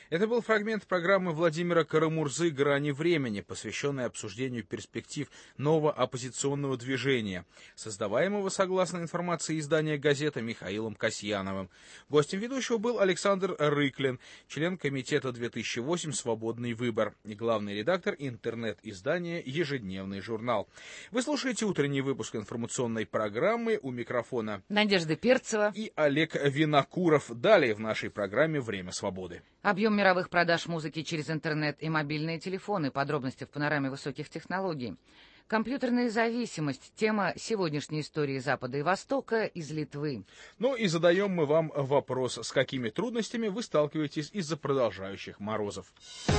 [SPEAKER 2] Это был фрагмент программы Владимира Карамурзы «Грани времени», посвященной обсуждению перспектив нового оппозиционного движения, создаваемого, согласно информации издания «Газета», Михаилом Касьяновым. Гостем ведущего был Александр Рыклин, член комитета 2008 «Свободный выбор» и главный редактор интернет-издания «Ежедневный журнал». Вы слушаете утренний выпуск информационной программы. У микрофона
[SPEAKER 3] Надежда Перцева
[SPEAKER 2] и Олег Винокуров. Далее в нашей программе «Время свободы».
[SPEAKER 3] Объем мировых продаж музыки через интернет и мобильные телефоны. Подробности в панораме высоких технологий. Компьютерная зависимость. Тема сегодняшней истории Запада и Востока из Литвы.
[SPEAKER 2] Ну и задаем мы вам вопрос, с какими трудностями вы сталкиваетесь из-за продолжающих морозов.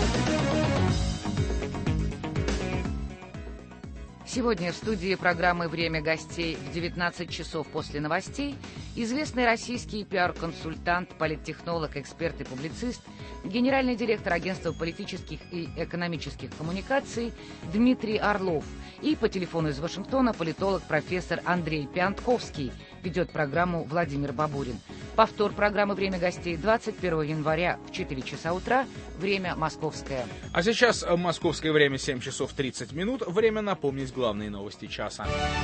[SPEAKER 3] Сегодня в студии программы «Время гостей» в 19 часов после новостей известный российский пиар-консультант, политтехнолог, эксперт и публицист, генеральный директор агентства политических и экономических коммуникаций Дмитрий Орлов и по телефону из Вашингтона политолог профессор Андрей Пиантковский. Ведет программу Владимир Бабурин. Повтор программы «Время гостей» 21 января в 4 часа утра, время московское.
[SPEAKER 2] А сейчас московское время 7 часов 30 минут. Время напомнить главные новости часа.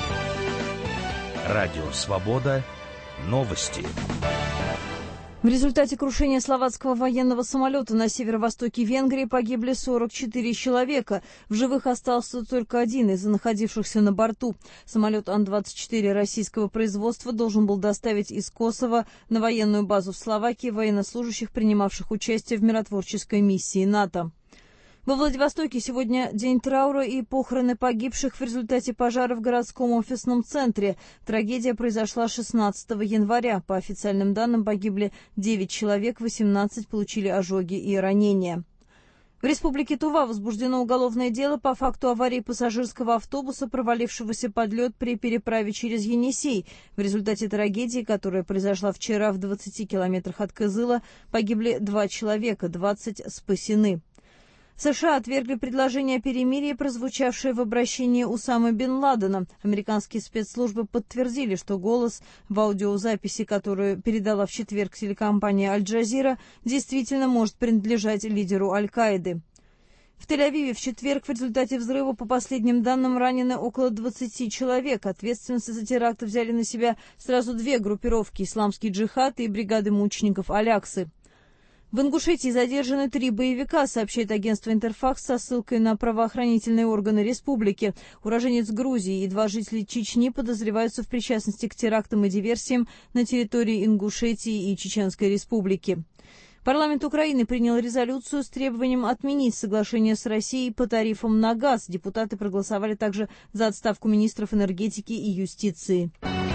[SPEAKER 4] Радио «Свобода». Новости.
[SPEAKER 5] В результате крушения словацкого военного самолета на северо-востоке Венгрии погибли 44 человека. В живых остался только один из находившихся на борту. Самолет Ан-24 российского производства должен был доставить из Косово на военную базу в Словакии военнослужащих, принимавших участие в миротворческой миссии НАТО. Во Владивостоке сегодня день траура и похороны погибших в результате пожара в городском офисном центре. Трагедия произошла 16 января. По официальным данным погибли 9 человек, 18 получили ожоги и ранения. В Республике Тува возбуждено уголовное дело по факту аварии пассажирского автобуса, провалившегося под лед при переправе через Енисей. В результате трагедии, которая произошла вчера в 20 километрах от Кызыла, погибли 2 человека, 20 спасены. США отвергли предложение о перемирии, прозвучавшее в обращении Усамы бен Ладена. Американские спецслужбы подтвердили, что голос в аудиозаписи, которую передала в четверг телекомпания «Аль-Джазира», действительно может принадлежать лидеру Аль-Каиды. В Тель-Авиве в четверг в результате взрыва, по последним данным, ранены около 20 человек. Ответственность за теракт взяли на себя сразу 2 группировки – «Исламский джихад» и бригады мучеников Аляксы. В Ингушетии задержаны 3 боевика, сообщает агентство «Интерфакс» со ссылкой на правоохранительные органы республики. Уроженец Грузии и 2 жителя Чечни подозреваются в причастности к терактам и диверсиям на территории Ингушетии и Чеченской республики. Парламент Украины принял резолюцию с требованием отменить соглашение с Россией по тарифам на газ. Депутаты проголосовали также за отставку министров энергетики и юстиции.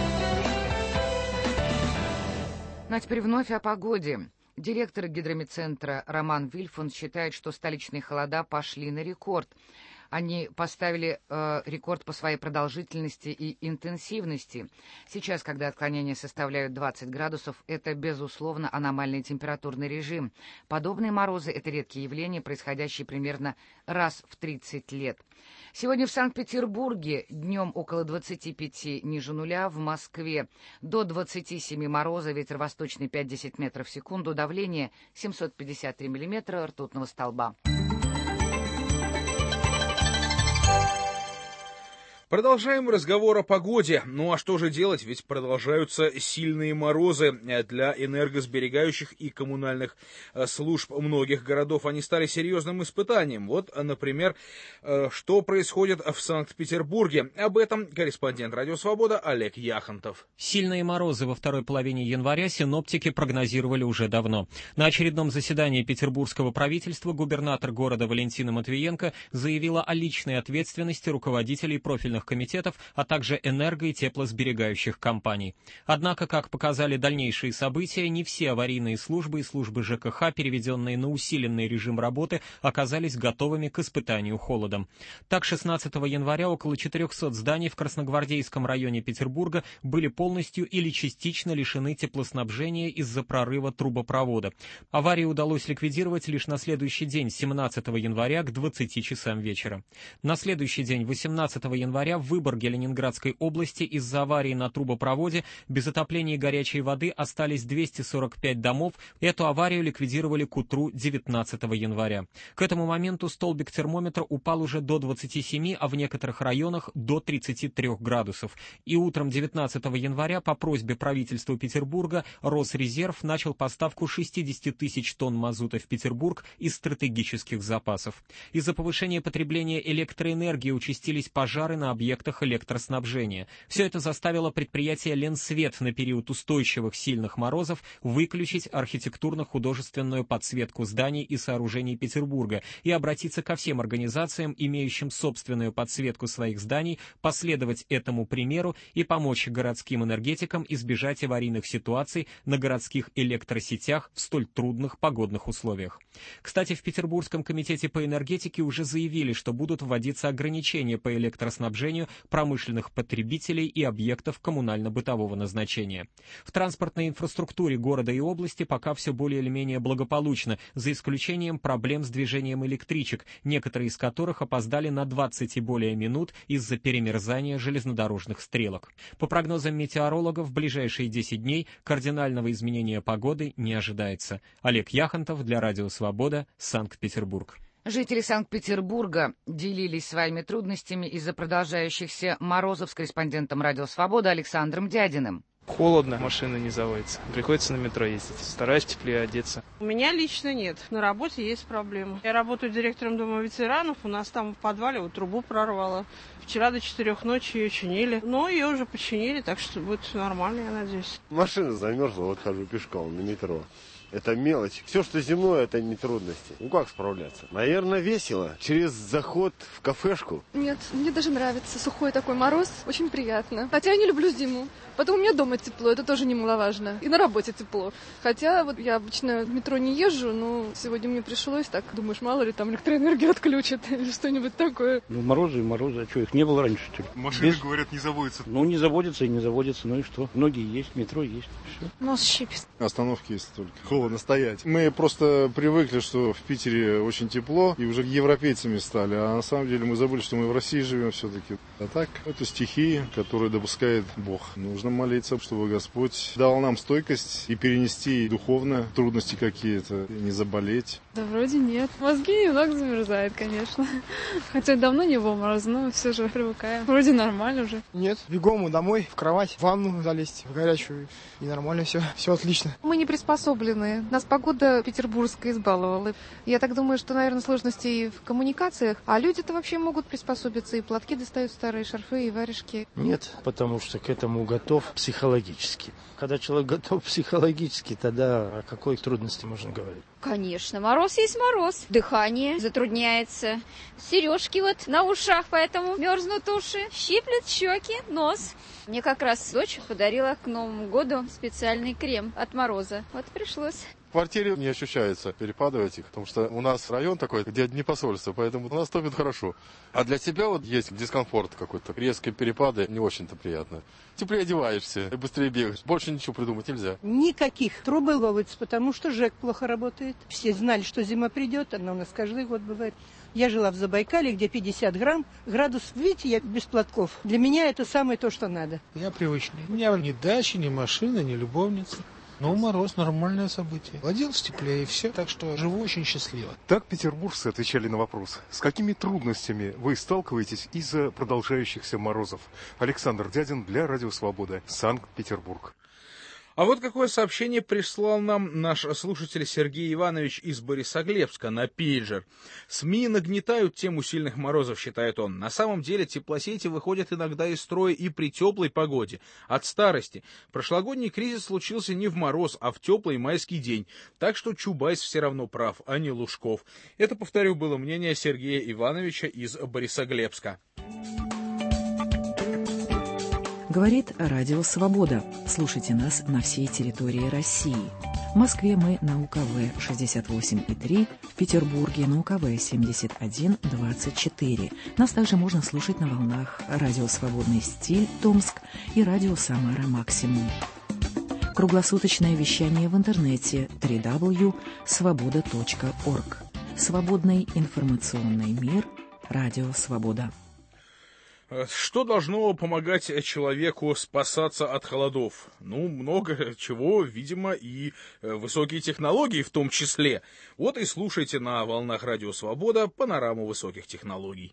[SPEAKER 3] Ну а теперь вновь о погоде. Директор гидрометцентра Роман Вильфанд считает, что столичные холода пошли на рекорд. Они поставили рекорд по своей продолжительности и интенсивности. Сейчас, когда отклонения составляют 20 градусов, это, безусловно, аномальный температурный режим. Подобные морозы – это редкие явления, происходящие примерно раз в 30 лет. Сегодня в Санкт-Петербурге днем около 25 ниже нуля, в Москве до 27 мороза, ветер восточный 5-10 метров в секунду, давление 753 миллиметра ртутного столба.
[SPEAKER 2] Продолжаем разговор о погоде. Ну а что же делать? Ведь продолжаются сильные морозы для энергосберегающих и коммунальных служб многих городов. Они стали серьезным испытанием. Вот, например, что происходит в Санкт-Петербурге. Об этом корреспондент «Радио Свобода» Олег Яхонтов.
[SPEAKER 6] Сильные морозы во второй половине января синоптики прогнозировали уже давно. На очередном заседании петербургского правительства губернатор города Валентина Матвиенко заявила о личной ответственности руководителей профильных комитетов, а также энерго- и теплосберегающих компаний. Однако, как показали дальнейшие события, не все аварийные службы и службы ЖКХ, переведенные на усиленный режим работы, оказались готовыми к испытанию холодом. Так, 16 января около 400 зданий в Красногвардейском районе Петербурга были полностью или частично лишены теплоснабжения из-за прорыва трубопровода. Аварию удалось ликвидировать лишь на следующий день, 17 января, к 20 часам вечера. На следующий день, 18 января, января в Выборге Ленинградской области из-за аварии на трубопроводе без отопления и горячей воды остались 245 домов. Эту аварию ликвидировали к утру 19 января. К этому моменту столбик термометра упал уже до 27, а в некоторых районах до 33 градусов. И утром 19 января по просьбе правительства Петербурга Росрезерв начал поставку 60 тысяч тонн мазута в Петербург из стратегических запасов. Из-за повышения потребления электроэнергии участились пожары на объектах электроснабжения. Все это заставило предприятие «Ленсвет» на период устойчивых сильных морозов выключить архитектурно-художественную подсветку зданий и сооружений Петербурга и обратиться ко всем организациям, имеющим собственную подсветку своих зданий, последовать этому примеру и помочь городским энергетикам избежать аварийных ситуаций на городских электросетях в столь трудных погодных условиях. Кстати, в Петербургском комитете по энергетике уже заявили, что будут вводиться ограничения по электроснабжению промышленных потребителей и объектов коммунально-бытового назначения. В транспортной инфраструктуре города и области пока все более или менее благополучно, за исключением проблем с движением электричек, некоторые из которых опоздали на 20 и более минут из-за перемерзания железнодорожных стрелок. По прогнозам метеорологов, в ближайшие 10 дней кардинального изменения погоды не ожидается. Олег Яхонтов для Радио Свобода, Санкт-Петербург.
[SPEAKER 3] Жители Санкт-Петербурга делились своими трудностями из-за продолжающихся морозов с корреспондентом «Радио Свобода» Александром Дядиным.
[SPEAKER 8] Холодно, машина не заводится. Приходится на метро ездить. Стараюсь теплее одеться.
[SPEAKER 9] У меня лично нет. На работе есть проблемы. Я работаю директором Дома ветеранов. У нас там в подвале вот трубу прорвало. Вчера до 4 ночи ее чинили. Но ее уже починили, так что будет нормально, я надеюсь.
[SPEAKER 10] Машина замерзла, вот хожу пешком на метро. Это мелочь. Все, что земное, это не трудности. Ну как справляться? Наверное, весело. Через заход в кафешку.
[SPEAKER 11] Нет, мне даже нравится. Сухой такой мороз. Очень приятно. Хотя я не люблю зиму. Потом у меня дома тепло, это тоже немаловажно. И на работе тепло. Хотя вот я обычно в метро не езжу, но сегодня мне пришлось. Так, думаешь, мало ли там электроэнергию отключат или что-нибудь такое.
[SPEAKER 12] Ну, морозы и морозы. А что, их не было раньше, что ли?
[SPEAKER 26] Машины, говорят, не заводятся.
[SPEAKER 12] Ну, не заводятся и не заводятся. Ну и что? Многие есть, метро есть. Все.
[SPEAKER 11] Нос щипит.
[SPEAKER 26] Остановки есть только. Холодно стоять. Мы просто привыкли, что в Питере очень тепло, и уже европейцами стали. А на самом деле мы забыли, что мы в России живем все-таки. А так, это стихии, которые допускает Бог. Нужно молиться, чтобы Господь дал нам стойкость и перенести духовно трудности какие-то, и не заболеть.
[SPEAKER 11] Да вроде нет. Мозги немного замерзают, конечно. Хотя давно не было мороза, но все же привыкаем. Вроде нормально уже.
[SPEAKER 27] Нет, бегом домой, в кровать, в ванну залезть, в горячую. И нормально все, все отлично.
[SPEAKER 11] Мы не приспособлены. Нас погода петербургская избаловала. Я так думаю, что, наверное, сложности и в коммуникациях. А люди-то вообще могут приспособиться. И платки достают старые, шарфы и варежки.
[SPEAKER 12] Нет, потому что к этому готов психологически. Когда человек готов психологически, тогда о какой трудности можно говорить?
[SPEAKER 28] Конечно, мороз есть мороз. Дыхание затрудняется. Сережки вот на ушах, поэтому мерзнут уши. Щиплет щеки, нос. Мне как раз дочь подарила к Новому году специальный крем от мороза. Вот пришлось.
[SPEAKER 26] В квартире не ощущается перепады этих, потому что у нас район такой, где не посольство, поэтому у нас топит хорошо. А для тебя вот есть дискомфорт какой-то, резкие перепады, не очень-то приятно. Теплее одеваешься, быстрее бегаешь, больше ничего придумать нельзя.
[SPEAKER 29] Никаких трубы ловится, потому что ЖЭК плохо работает. Все знали, что зима придет, она у нас каждый год бывает. Я жила в Забайкале, где 50 градусов. Видите, я без платков. Для меня это самое то, что надо.
[SPEAKER 30] Я привычный. У меня ни дачи, ни машины, ни любовницы. Ну, мороз – нормальное событие. Оделся теплее и все, так что живу очень счастливо.
[SPEAKER 26] Так петербуржцы отвечали на вопрос, с какими трудностями вы сталкиваетесь из-за продолжающихся морозов. Александр Дядин для Радио Свобода, Санкт-Петербург.
[SPEAKER 2] А вот какое сообщение прислал нам наш слушатель Сергей Иванович из Борисоглебска на пейджер. СМИ нагнетают тему сильных морозов, считает он. На самом деле теплосети выходят иногда из строя и при теплой погоде. От старости. Прошлогодний кризис случился не в мороз, а в теплый майский день. Так что Чубайс все равно прав, а не Лужков. Это, повторю, было мнение Сергея Ивановича из Борисоглебска.
[SPEAKER 1] Говорит Радио Свобода. Слушайте нас на всей территории России. В Москве мы на УКВ 68,3, в Петербурге на УКВ 71,24. Нас также можно слушать на волнах Радио Свободный стиль Томск и Радио Самара Максимум. Круглосуточное вещание в интернете www.svoboda.org. Свободный информационный мир. Радио Свобода.
[SPEAKER 2] Что должно помогать человеку спасаться от холодов? Много чего, видимо, и высокие технологии в том числе. Вот и слушайте на волнах Радио Свобода панораму высоких технологий.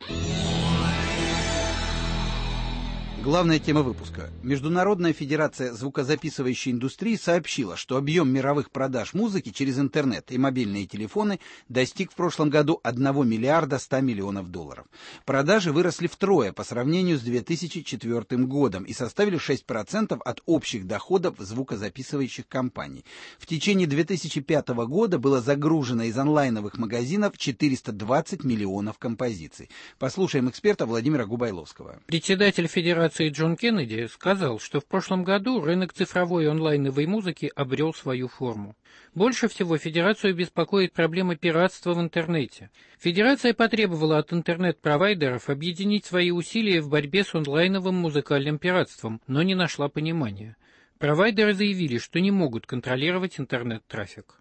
[SPEAKER 7] Главная тема выпуска. Международная федерация звукозаписывающей индустрии сообщила, что объем мировых продаж музыки через интернет и мобильные телефоны достиг в прошлом году 1 миллиарда 100 миллионов долларов. Продажи выросли втрое по сравнению с 2004 годом и составили 6% от общих доходов звукозаписывающих компаний. В течение 2005 года было загружено из онлайновых магазинов 420 миллионов композиций. Послушаем эксперта Владимира Губайловского.
[SPEAKER 13] Председатель Федерации Джон Кеннеди сказал, что в прошлом году рынок цифровой онлайновой музыки обрел свою форму. Больше всего Федерацию беспокоит проблема пиратства в интернете. Федерация потребовала от интернет-провайдеров объединить свои усилия в борьбе с онлайновым музыкальным пиратством, но не нашла понимания. Провайдеры заявили, что не могут контролировать интернет-трафик.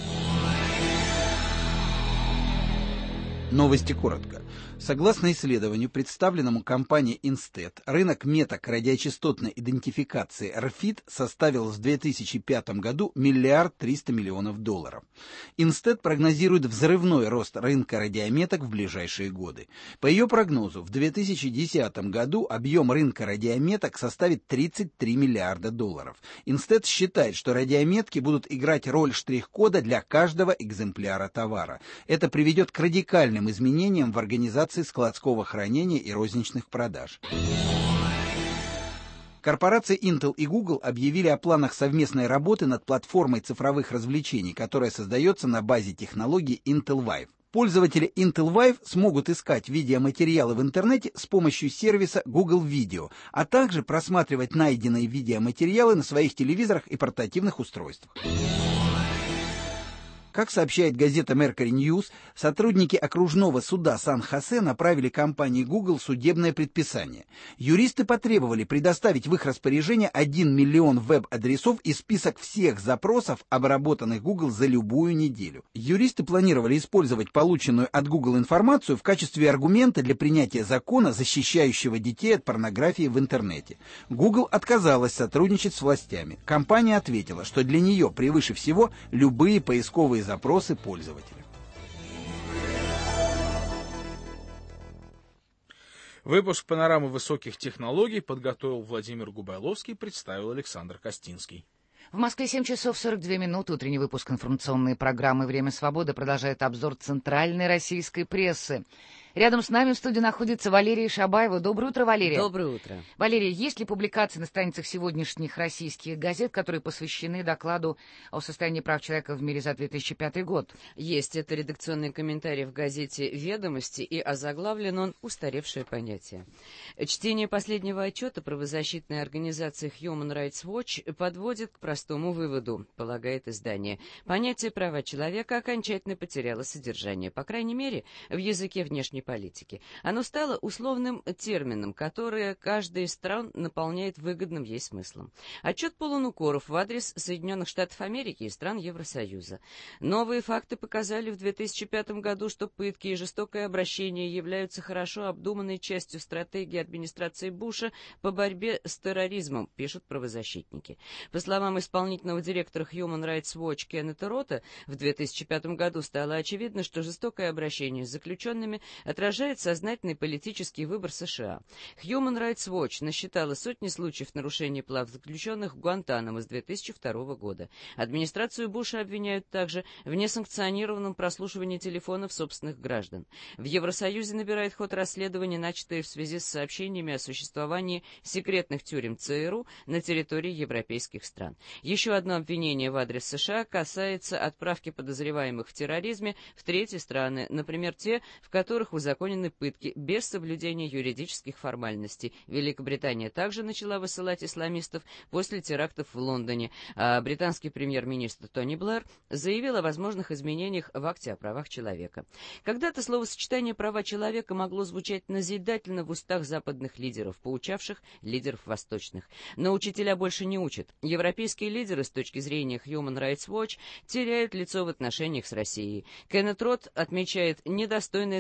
[SPEAKER 7] Новости коротко. Согласно исследованию, представленному компанией Инстед, рынок меток радиочастотной идентификации RFID составил в 2005 году 1 300 миллионов долларов. Инстед прогнозирует взрывной рост рынка радиометок в ближайшие годы. По ее прогнозу, в 2010 году объем рынка радиометок составит 33 миллиарда долларов. Инстед считает, что радиометки будут играть роль штрих-кода для каждого экземпляра товара. Это приведет к радикальным изменениям в организации складского хранения и розничных продаж. Корпорации Intel и Google объявили о планах совместной работы над платформой цифровых развлечений, которая создается на базе технологии Intel Vive. Пользователи Intel Vive смогут искать видеоматериалы в интернете с помощью сервиса Google Video, а также просматривать найденные видеоматериалы на своих телевизорах и портативных устройствах. Как сообщает газета Mercury News, сотрудники окружного суда Сан-Хосе направили компании Google судебное предписание. Юристы потребовали предоставить в их распоряжение 1 миллион веб-адресов и список всех запросов, обработанных Google за любую неделю. Юристы планировали использовать полученную от Google информацию в качестве аргумента для принятия закона, защищающего детей от порнографии в интернете. Google отказалась сотрудничать с властями. Компания ответила, что для нее превыше всего любые поисковые запросы пользователя.
[SPEAKER 2] Выпуск панорамы высоких технологий подготовил Владимир Губайловский, представил Александр Костинский.
[SPEAKER 3] В Москве 7 часов 42 минуты. Утренний выпуск информационной программы «Время свободы» продолжает обзор центральной российской прессы. Рядом с нами в студии находится Валерия Шабаева. Доброе утро, Валерия.
[SPEAKER 14] Доброе утро.
[SPEAKER 3] Валерия, есть ли публикации на страницах сегодняшних российских газет, которые посвящены докладу о состоянии прав человека в мире за 2005 год?
[SPEAKER 14] Есть. Это редакционный комментарий в газете «Ведомости», и озаглавлен он «Устаревшее понятие». Чтение последнего отчета правозащитной организации Human Rights Watch подводит к простому выводу, полагает издание. Понятие права человека окончательно потеряло содержание, по крайней мере, в языке внешней политики. Оно стало условным термином, который каждая из стран наполняет выгодным ей смыслом. Отчет полон укоров в адрес Соединенных Штатов Америки и стран Евросоюза. Новые факты показали в 2005 году, что пытки и жестокое обращение являются хорошо обдуманной частью стратегии администрации Буша по борьбе с терроризмом, пишут правозащитники. По словам исполнительного директора Human Rights Watch Кеннета Рота, в 2005 году стало очевидно, что жестокое обращение с заключенными отражает сознательный политический выбор США. Human Rights Watch насчитала сотни случаев нарушений прав заключенных в Гуантанамо с 2002 года. Администрацию Буша обвиняют также в несанкционированном прослушивании телефонов собственных граждан. В Евросоюзе набирает ход расследование, начатое в связи с сообщениями о существовании секретных тюрем ЦРУ на территории европейских стран. Еще одно обвинение в адрес США касается отправки подозреваемых в терроризме в третьи страны, например, те, в которых узаконены пытки без соблюдения юридических формальностей. Великобритания также начала высылать исламистов после терактов в Лондоне, а британский премьер-министр Тони Блэр заявил о возможных изменениях в акте о правах человека. Когда-то словосочетание «права человека» могло звучать назидательно в устах западных лидеров, поучавших лидеров восточных. Но учителя больше не учат. Европейские лидеры, с точки зрения Human Rights Watch, теряют лицо в отношениях с Россией. Кеннет Рот отмечает недостойное соревнование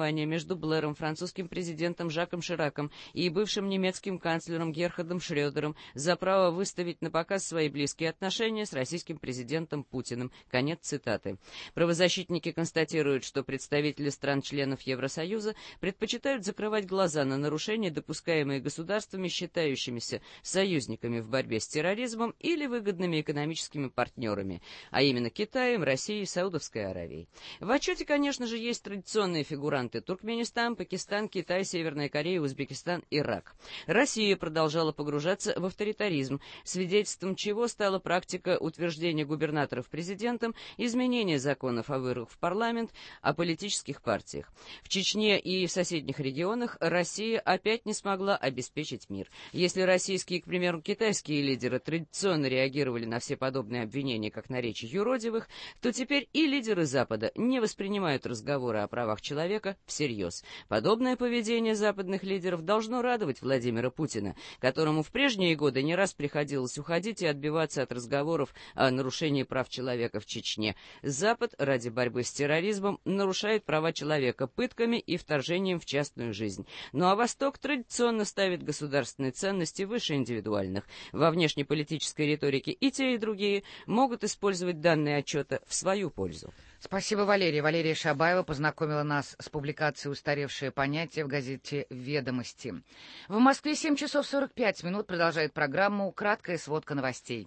[SPEAKER 14] соревнования между Блэром, французским президентом Жаком Шираком и бывшим немецким канцлером Герхардом Шрёдером за право выставить на показ свои близкие отношения с российским президентом Путиным. Конец цитаты. Правозащитники констатируют, что представители стран-членов Евросоюза предпочитают закрывать глаза на нарушения, допускаемые государствами, считающимися союзниками в борьбе с терроризмом или выгодными экономическими партнерами, а именно Китаем, Россией и Саудовской Аравией. В отчете, конечно же, есть традиционные фигуранты: Туркменистан, Пакистан, Китай, Северная Корея, Узбекистан, Ирак. Россия продолжала погружаться в авторитаризм, свидетельством чего стала практика утверждения губернаторов президентом, изменения законов о выборах в парламент, о политических партиях. В Чечне и в соседних регионах Россия опять не смогла обеспечить мир. Если российские, к примеру, китайские лидеры традиционно реагировали на все подобные обвинения как на речи юродивых, то теперь и лидеры Запада не воспринимают разговоры о правах человека всерьез. Подобное поведение западных лидеров должно радовать Владимира Путина, которому в прежние годы не раз приходилось уходить и отбиваться от разговоров о нарушении прав человека в Чечне. Запад ради борьбы с терроризмом нарушает права человека пытками и вторжением в частную жизнь. Ну а Восток традиционно ставит государственные ценности выше индивидуальных. Во внешнеполитической риторике и те, и другие могут использовать данные отчета в свою пользу.
[SPEAKER 3] Спасибо, Валерия. Валерия Шабаева познакомила нас с публикацией «Устаревшее понятие» в газете «Ведомости». В Москве 7 часов 45 минут. Продолжает программу «Краткая сводка новостей».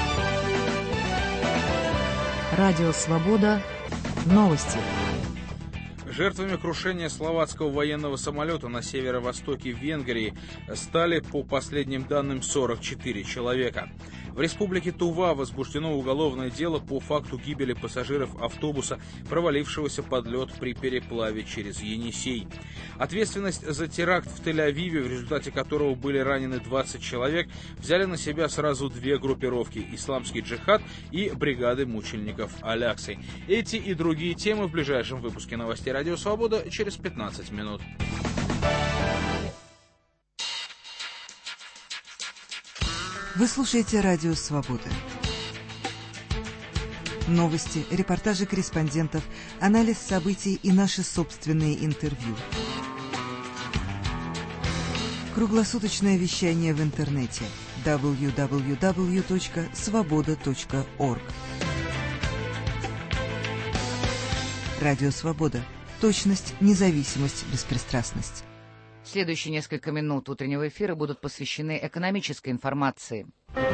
[SPEAKER 1] Радио «Свобода». Новости.
[SPEAKER 2] Жертвами крушения словацкого военного самолета на северо-востоке Венгрии стали, по последним данным, 44 человека. В республике Тува возбуждено уголовное дело по факту гибели пассажиров автобуса, провалившегося под лед при переплаве через Енисей. Ответственность за теракт в Тель-Авиве, в результате которого были ранены 20 человек, взяли на себя сразу две группировки: «Исламский джихад» и бригады мучеников Аляксы. Эти и другие темы в ближайшем выпуске новостей «Радио Свобода» через 15 минут.
[SPEAKER 15] Вы слушаете «Радио Свобода». Новости, репортажи корреспондентов, анализ событий и наши собственные интервью. Круглосуточное вещание в интернете www.svoboda.org. Радио Свобода. Точность, независимость, беспристрастность.
[SPEAKER 3] Следующие несколько минут утреннего эфира будут посвящены экономической информации.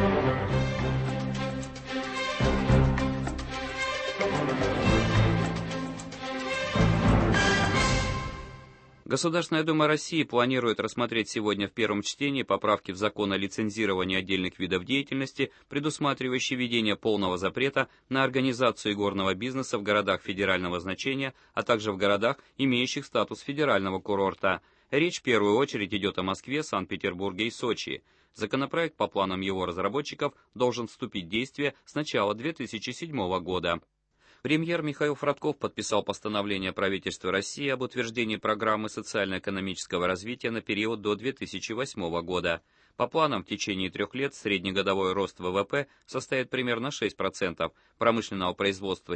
[SPEAKER 16] Государственная Дума России планирует рассмотреть сегодня в первом чтении поправки в закон о лицензировании отдельных видов деятельности, предусматривающие введение полного запрета на организацию игорного бизнеса в городах федерального значения, а также в городах, имеющих статус федерального курорта. Речь в первую очередь идет о Москве, Санкт-Петербурге и Сочи. Законопроект, по планам его разработчиков, должен вступить в действие с начала 2007 года. Премьер Михаил Фродков подписал постановление правительства России об утверждении программы социально-экономического развития на период до 2008 года. По планам, в течение 3 лет среднегодовой рост ВВП составит примерно 6%, промышленного производства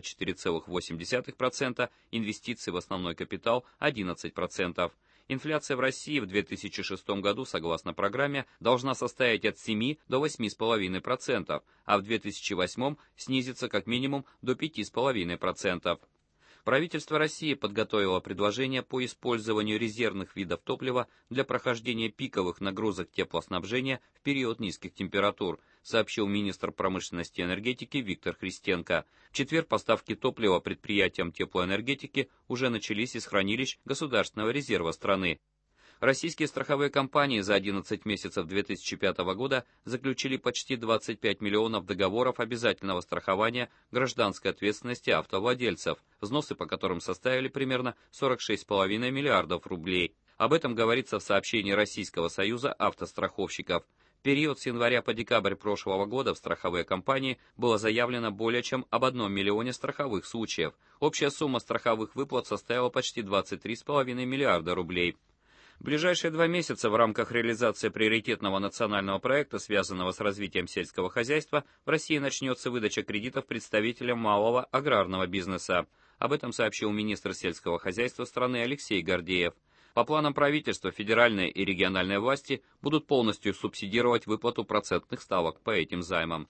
[SPEAKER 16] 4,8%, инвестиций в основной капитал 11%. Инфляция в России в 2006 году, согласно программе, должна составить от 7 до 8,5%, а в 2008 снизиться как минимум до 5,5%. Правительство России подготовило предложение по использованию резервных видов топлива для прохождения пиковых нагрузок теплоснабжения в период низких температур, сообщил министр промышленности и энергетики Виктор Христенко. В четверг поставки топлива предприятиям теплоэнергетики уже начались из хранилищ Государственного резерва страны. Российские страховые компании за 11 месяцев 2005 года заключили почти 25 миллионов договоров обязательного страхования гражданской ответственности автовладельцев, взносы по которым составили примерно 46,5 миллиардов рублей. Об этом говорится в сообщении Российского союза автостраховщиков. В период с января по декабрь прошлого года в страховые компании было заявлено более чем об 1 миллионе страховых случаев. Общая сумма страховых выплат составила почти 23,5 миллиарда рублей. В ближайшие 2 месяца в рамках реализации приоритетного национального проекта, связанного с развитием сельского хозяйства, в России начнется выдача кредитов представителям малого аграрного бизнеса. Об этом сообщил министр сельского хозяйства страны Алексей Гордеев. По планам правительства, федеральные и региональные власти будут полностью субсидировать выплату процентных ставок по этим займам.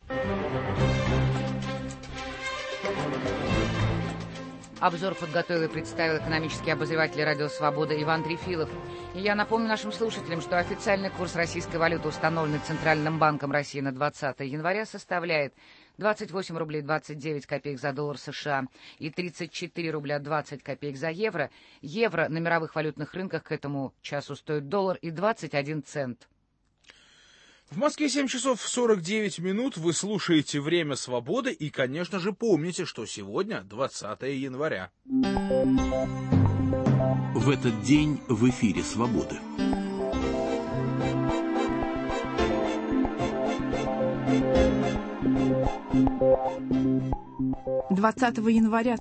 [SPEAKER 3] Обзор подготовил и представил экономический обозреватель «Радио Свобода» Иван Трефилов. И я напомню нашим слушателям, что официальный курс российской валюты, установленный Центральным банком России на 20 января, составляет 28 рублей 29 копеек за доллар США и 34 рубля 20 копеек за евро. Евро на мировых валютных рынках к этому часу стоит $1 и 21 цент.
[SPEAKER 2] В Москве 7 часов 49 минут. Вы слушаете «Время свободы» и, конечно же, помните, что сегодня 20 января.
[SPEAKER 4] В этот день в эфире «Свободы».
[SPEAKER 17] «20 января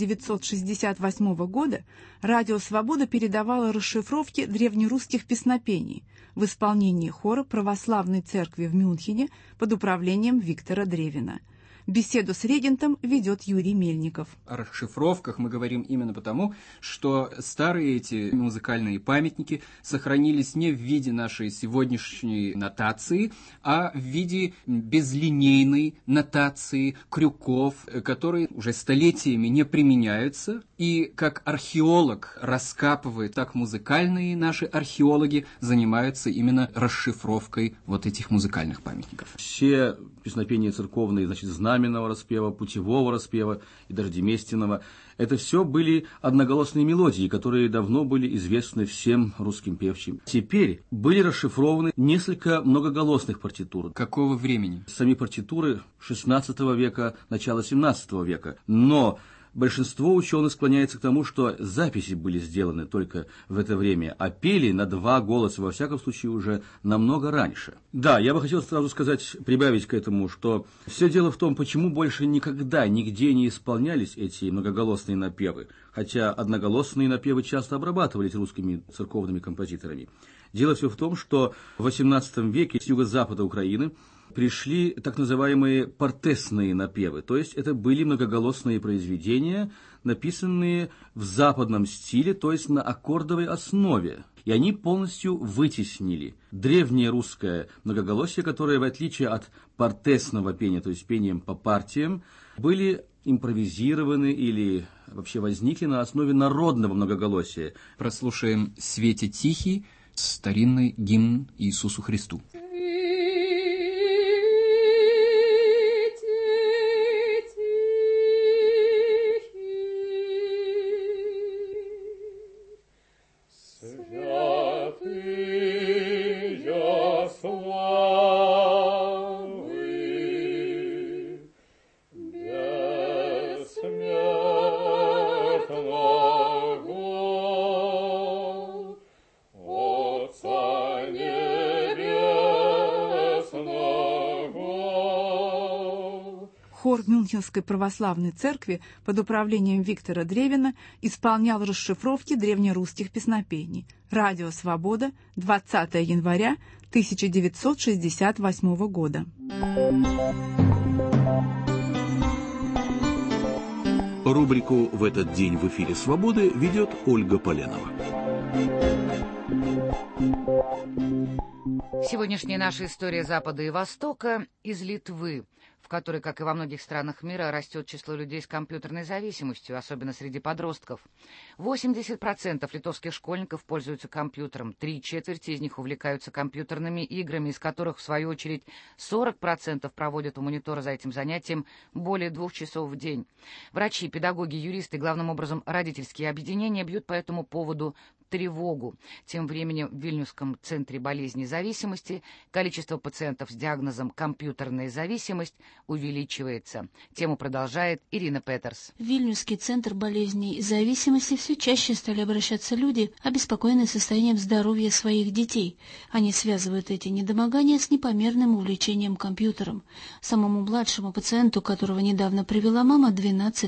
[SPEAKER 17] 1968 года радио «Свобода» передавало расшифровки древнерусских песнопений в исполнении хора Православной Церкви в Мюнхене под управлением Виктора Древина. Беседу с регентом ведет Юрий Мельников.
[SPEAKER 18] О расшифровках мы говорим именно потому, что старые эти музыкальные памятники сохранились не в виде нашей сегодняшней нотации, а в виде безлинейной нотации крюков, которые уже столетиями не применяются. И как археолог раскапывает, так музыкальные наши археологи занимаются именно расшифровкой вот этих музыкальных памятников.
[SPEAKER 19] Все песнопения церковные, значит, знаменного распева, путевого распева и даже деместиного, это все были одноголосные мелодии, которые давно были известны всем русским певчим. Теперь были расшифрованы несколько многоголосных партитур.
[SPEAKER 18] Какого времени?
[SPEAKER 19] Сами партитуры XVI века, начала XVII века. Но большинство ученых склоняется к тому, что записи были сделаны только в это время, а пели на два голоса, во всяком случае, уже намного раньше. Да, я бы хотел сразу сказать, прибавить к этому, что все дело в том, почему больше никогда нигде не исполнялись эти многоголосные напевы, хотя одноголосные напевы часто обрабатывались русскими церковными композиторами. Дело все в том, что в XVIII веке с юго-запада Украины пришли так называемые партесные напевы, то есть это были многоголосные произведения, написанные в западном стиле, то есть на аккордовой основе. И они полностью вытеснили древнее русское многоголосие, которое, в отличие от партесного пения, то есть пением по партиям, были импровизированы или вообще возникли на основе народного многоголосия.
[SPEAKER 18] Прослушаем «Свете тихий», старинный гимн Иисусу Христу.
[SPEAKER 17] Хор Мюнхенской православной церкви под управлением Виктора Древина исполнял расшифровки древнерусских песнопений. Радио «Свобода», 20 января 1968 года.
[SPEAKER 4] Рубрику «В этот день в эфире «Свободы» ведет Ольга Поленова.
[SPEAKER 3] Сегодняшняя наша история Запада и Востока из Литвы, в которой, как и во многих странах мира, растет число людей с компьютерной зависимостью, особенно среди подростков. 80% литовских школьников пользуются компьютером, 3/4 из них увлекаются компьютерными играми, из которых, в свою очередь, 40% проводят у монитора за этим занятием более 2 часов в день. Врачи, педагоги, юристы, главным образом родительские объединения бьют по этому поводу тревогу. Тем временем в Вильнюсском центре болезней зависимости количество пациентов с диагнозом «компьютерная зависимость» увеличивается. Тему продолжает Ирина Петерс.
[SPEAKER 20] В Вильнюсский центр болезней зависимости все чаще стали обращаться люди, обеспокоенные состоянием здоровья своих детей. Они связывают эти недомогания с непомерным увлечением компьютером. Самому младшему пациенту, которого недавно привела мама, 12 лет.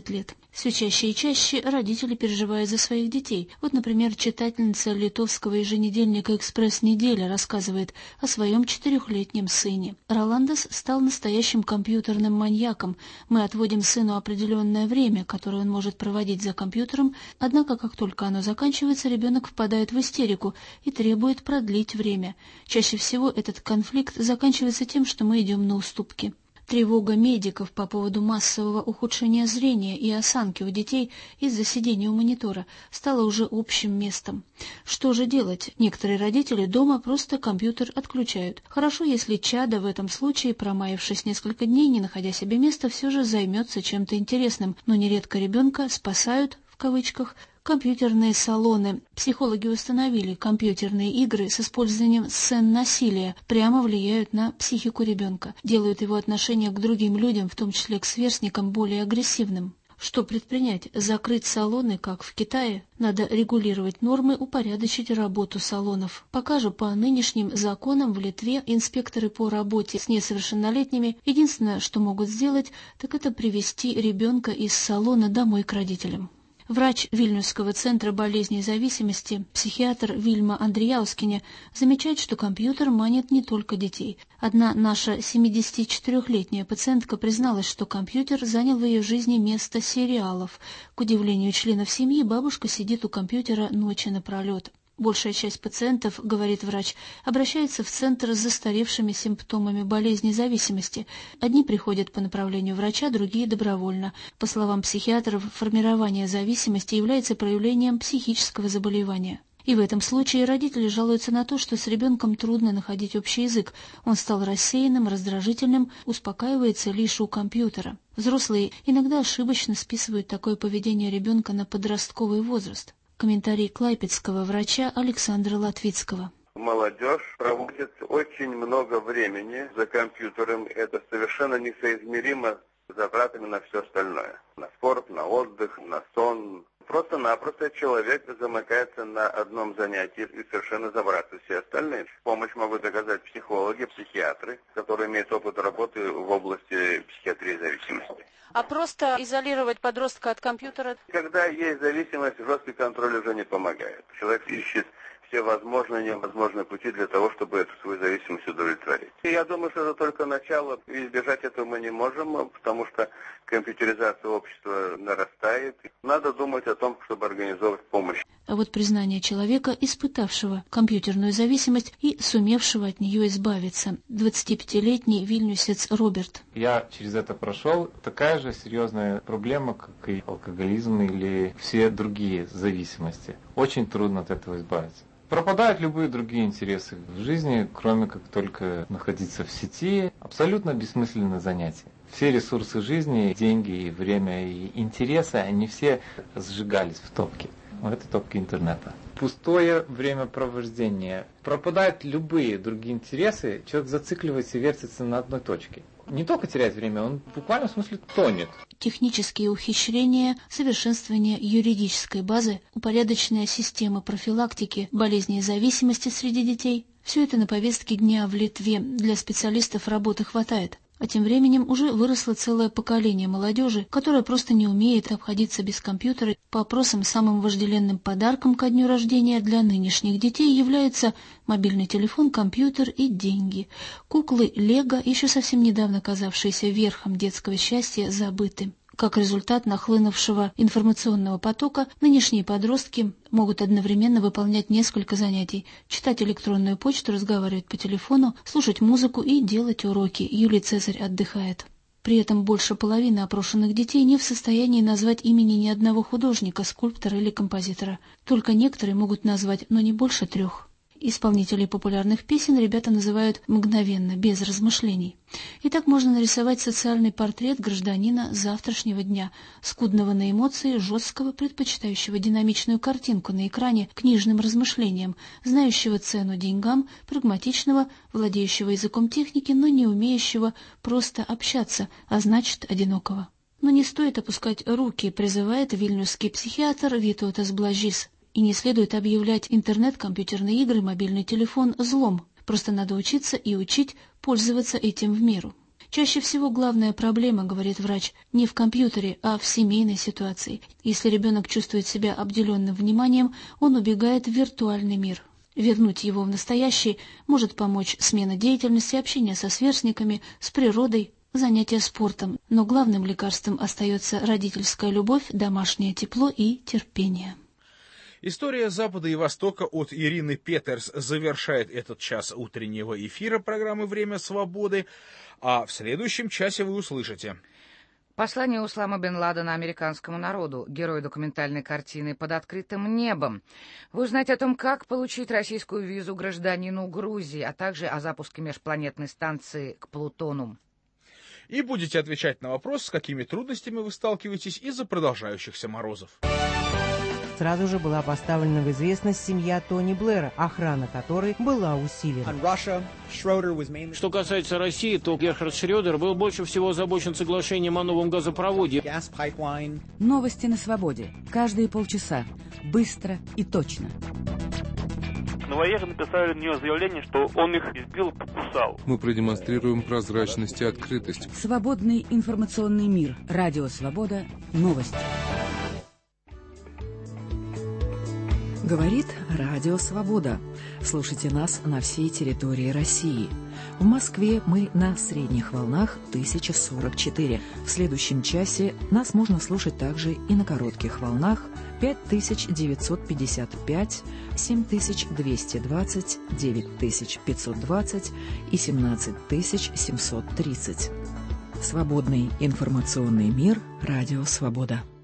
[SPEAKER 20] Все чаще и чаще родители переживают за своих детей. Вот, например, читательница литовского еженедельника «Экспресс-неделя» рассказывает о своем 4-летнем сыне. Роландос стал настоящим компьютерным маньяком. Мы отводим сыну определенное время, которое он может проводить за компьютером, однако, как только оно заканчивается, ребенок впадает в истерику и требует продлить время. Чаще всего этот конфликт заканчивается тем, что мы идем на уступки. Тревога медиков по поводу массового ухудшения зрения и осанки у детей из-за сидения у монитора стала уже общим местом. Что же делать? Некоторые родители дома просто компьютер отключают. Хорошо, если чадо в этом случае, промаявшись несколько дней, не находя себе места, все же займется чем-то интересным, но нередко ребенка спасают, в кавычках, компьютерные салоны. Психологи установили, компьютерные игры с использованием сцен насилия прямо влияют на психику ребенка, делают его отношение к другим людям, в том числе к сверстникам, более агрессивным. Что предпринять? Закрыть салоны, как в Китае? Надо регулировать нормы, упорядочить работу салонов. Пока же по нынешним законам в Литве инспекторы по работе с несовершеннолетними единственное, что могут сделать, так это привести ребенка из салона домой к родителям. Врач Вильнюсского центра болезней зависимости, психиатр Вильма Андреяускине, замечает, что компьютер манит не только детей. Одна наша 74-летняя пациентка призналась, что компьютер занял в ее жизни место сериалов. К удивлению членов семьи, бабушка сидит у компьютера ночи напролет. Большая часть пациентов, говорит врач, обращается в центр с застаревшими симптомами болезни зависимости. Одни приходят по направлению врача, другие добровольно. По словам психиатров, формирование зависимости является проявлением психического заболевания. И в этом случае родители жалуются на то, что с ребенком трудно находить общий язык. Он стал рассеянным, раздражительным, успокаивается лишь у компьютера. Взрослые иногда ошибочно списывают такое поведение ребенка на подростковый возраст. Комментарий клайпедского врача Александра Латвицкого.
[SPEAKER 5] Молодежь проводит очень много времени за компьютером. Это совершенно несоизмеримо с затратами на все остальное. На спорт, на отдых, на сон. Просто-напросто человек замыкается на одном занятии и совершенно забраться все остальные. Помощь могут оказать психологи, психиатры, которые имеют опыт работы в области психиатрии зависимости.
[SPEAKER 20] А просто изолировать подростка от компьютера?
[SPEAKER 5] Когда есть зависимость, жесткий контроль уже не помогает. Человек ищет все возможные и невозможные пути для того, чтобы эту свою зависимость удовлетворить. И я думаю, что это только начало. Избежать этого мы не можем, потому что компьютеризация общества нарастает. Надо думать о том, чтобы организовать помощь.
[SPEAKER 20] А вот признание человека, испытавшего компьютерную зависимость и сумевшего от нее избавиться. 25-летний вильнюсец Роберт.
[SPEAKER 6] Я через это прошел. Такая же серьезная проблема, как и алкоголизм или все другие зависимости. Очень трудно от этого избавиться. Пропадают любые другие интересы в жизни, кроме как только находиться в сети. Абсолютно бессмысленное занятие. Все ресурсы жизни, деньги, и время и интересы, они все сжигались в топке. В этой топке интернета. Пустое времяпровождение. Пропадают любые другие интересы, человек зацикливается и вертится на одной точке. Не только теряет время, он в буквальном смысле тонет.
[SPEAKER 20] Технические ухищрения, совершенствование юридической базы, упорядоченная система профилактики болезней зависимости среди детей – все это на повестке дня в Литве. Для специалистов работы хватает. А тем временем уже выросло целое поколение молодежи, которое просто не умеет обходиться без компьютера. По опросам, самым вожделенным подарком ко дню рождения для нынешних детей являются мобильный телефон, компьютер и деньги. Куклы Лего, еще совсем недавно казавшиеся верхом детского счастья, забыты. Как результат нахлынувшего информационного потока, нынешние подростки могут одновременно выполнять несколько занятий, читать электронную почту, разговаривать по телефону, слушать музыку и делать уроки. Юлий Цезарь отдыхает. При этом больше половины опрошенных детей не в состоянии назвать имени ни одного художника, скульптора или композитора. Только некоторые могут назвать, но не больше 3. Исполнителей популярных песен ребята называют мгновенно, без размышлений. И так можно нарисовать социальный портрет гражданина завтрашнего дня, скудного на эмоции, жесткого, предпочитающего динамичную картинку на экране книжным размышлениям, знающего цену деньгам, прагматичного, владеющего языком техники, но не умеющего просто общаться, а значит, одинокого. Но не стоит опускать руки, призывает вильнюсский психиатр Витаутас Блажис. И не следует объявлять интернет, компьютерные игры, мобильный телефон злом. Просто надо учиться и учить пользоваться этим в меру. Чаще всего главная проблема, говорит врач, не в компьютере, а в семейной ситуации. Если ребенок чувствует себя обделенным вниманием, он убегает в виртуальный мир. Вернуть его в настоящий может помочь смена деятельности, общение со сверстниками, с природой, занятия спортом. Но главным лекарством остается родительская любовь, домашнее тепло и терпение.
[SPEAKER 2] История Запада и Востока от Ирины Петерс завершает этот час утреннего эфира программы «Время свободы», а в следующем часе вы услышите...
[SPEAKER 3] Послание Усама бен Ладена американскому народу, герой документальной картины «Под открытым небом». Вы узнаете о том, как получить российскую визу гражданину Грузии, а также о запуске межпланетной станции к Плутону.
[SPEAKER 2] И будете отвечать на вопрос, с какими трудностями вы сталкиваетесь из-за продолжающихся морозов.
[SPEAKER 8] Сразу же была поставлена в известность семья Тони Блэра, охрана которой была усилена.
[SPEAKER 9] Что касается России, то Герхард Шрёдер был больше всего озабочен соглашением о новом газопроводе.
[SPEAKER 1] Новости на свободе. Каждые полчаса. Быстро и точно.
[SPEAKER 10] Новоежи написали на него заявление, что он их избил, покусал.
[SPEAKER 11] Мы продемонстрируем прозрачность и открытость.
[SPEAKER 1] Свободный информационный мир. Радио Свобода. Новости. Говорит Радио Свобода. Слушайте нас на всей территории России. В Москве мы на средних волнах 1044. В следующем часе нас можно слушать также и на коротких волнах 5955, 7220, 9520 и 17730. Свободный информационный мир. Радио Свобода.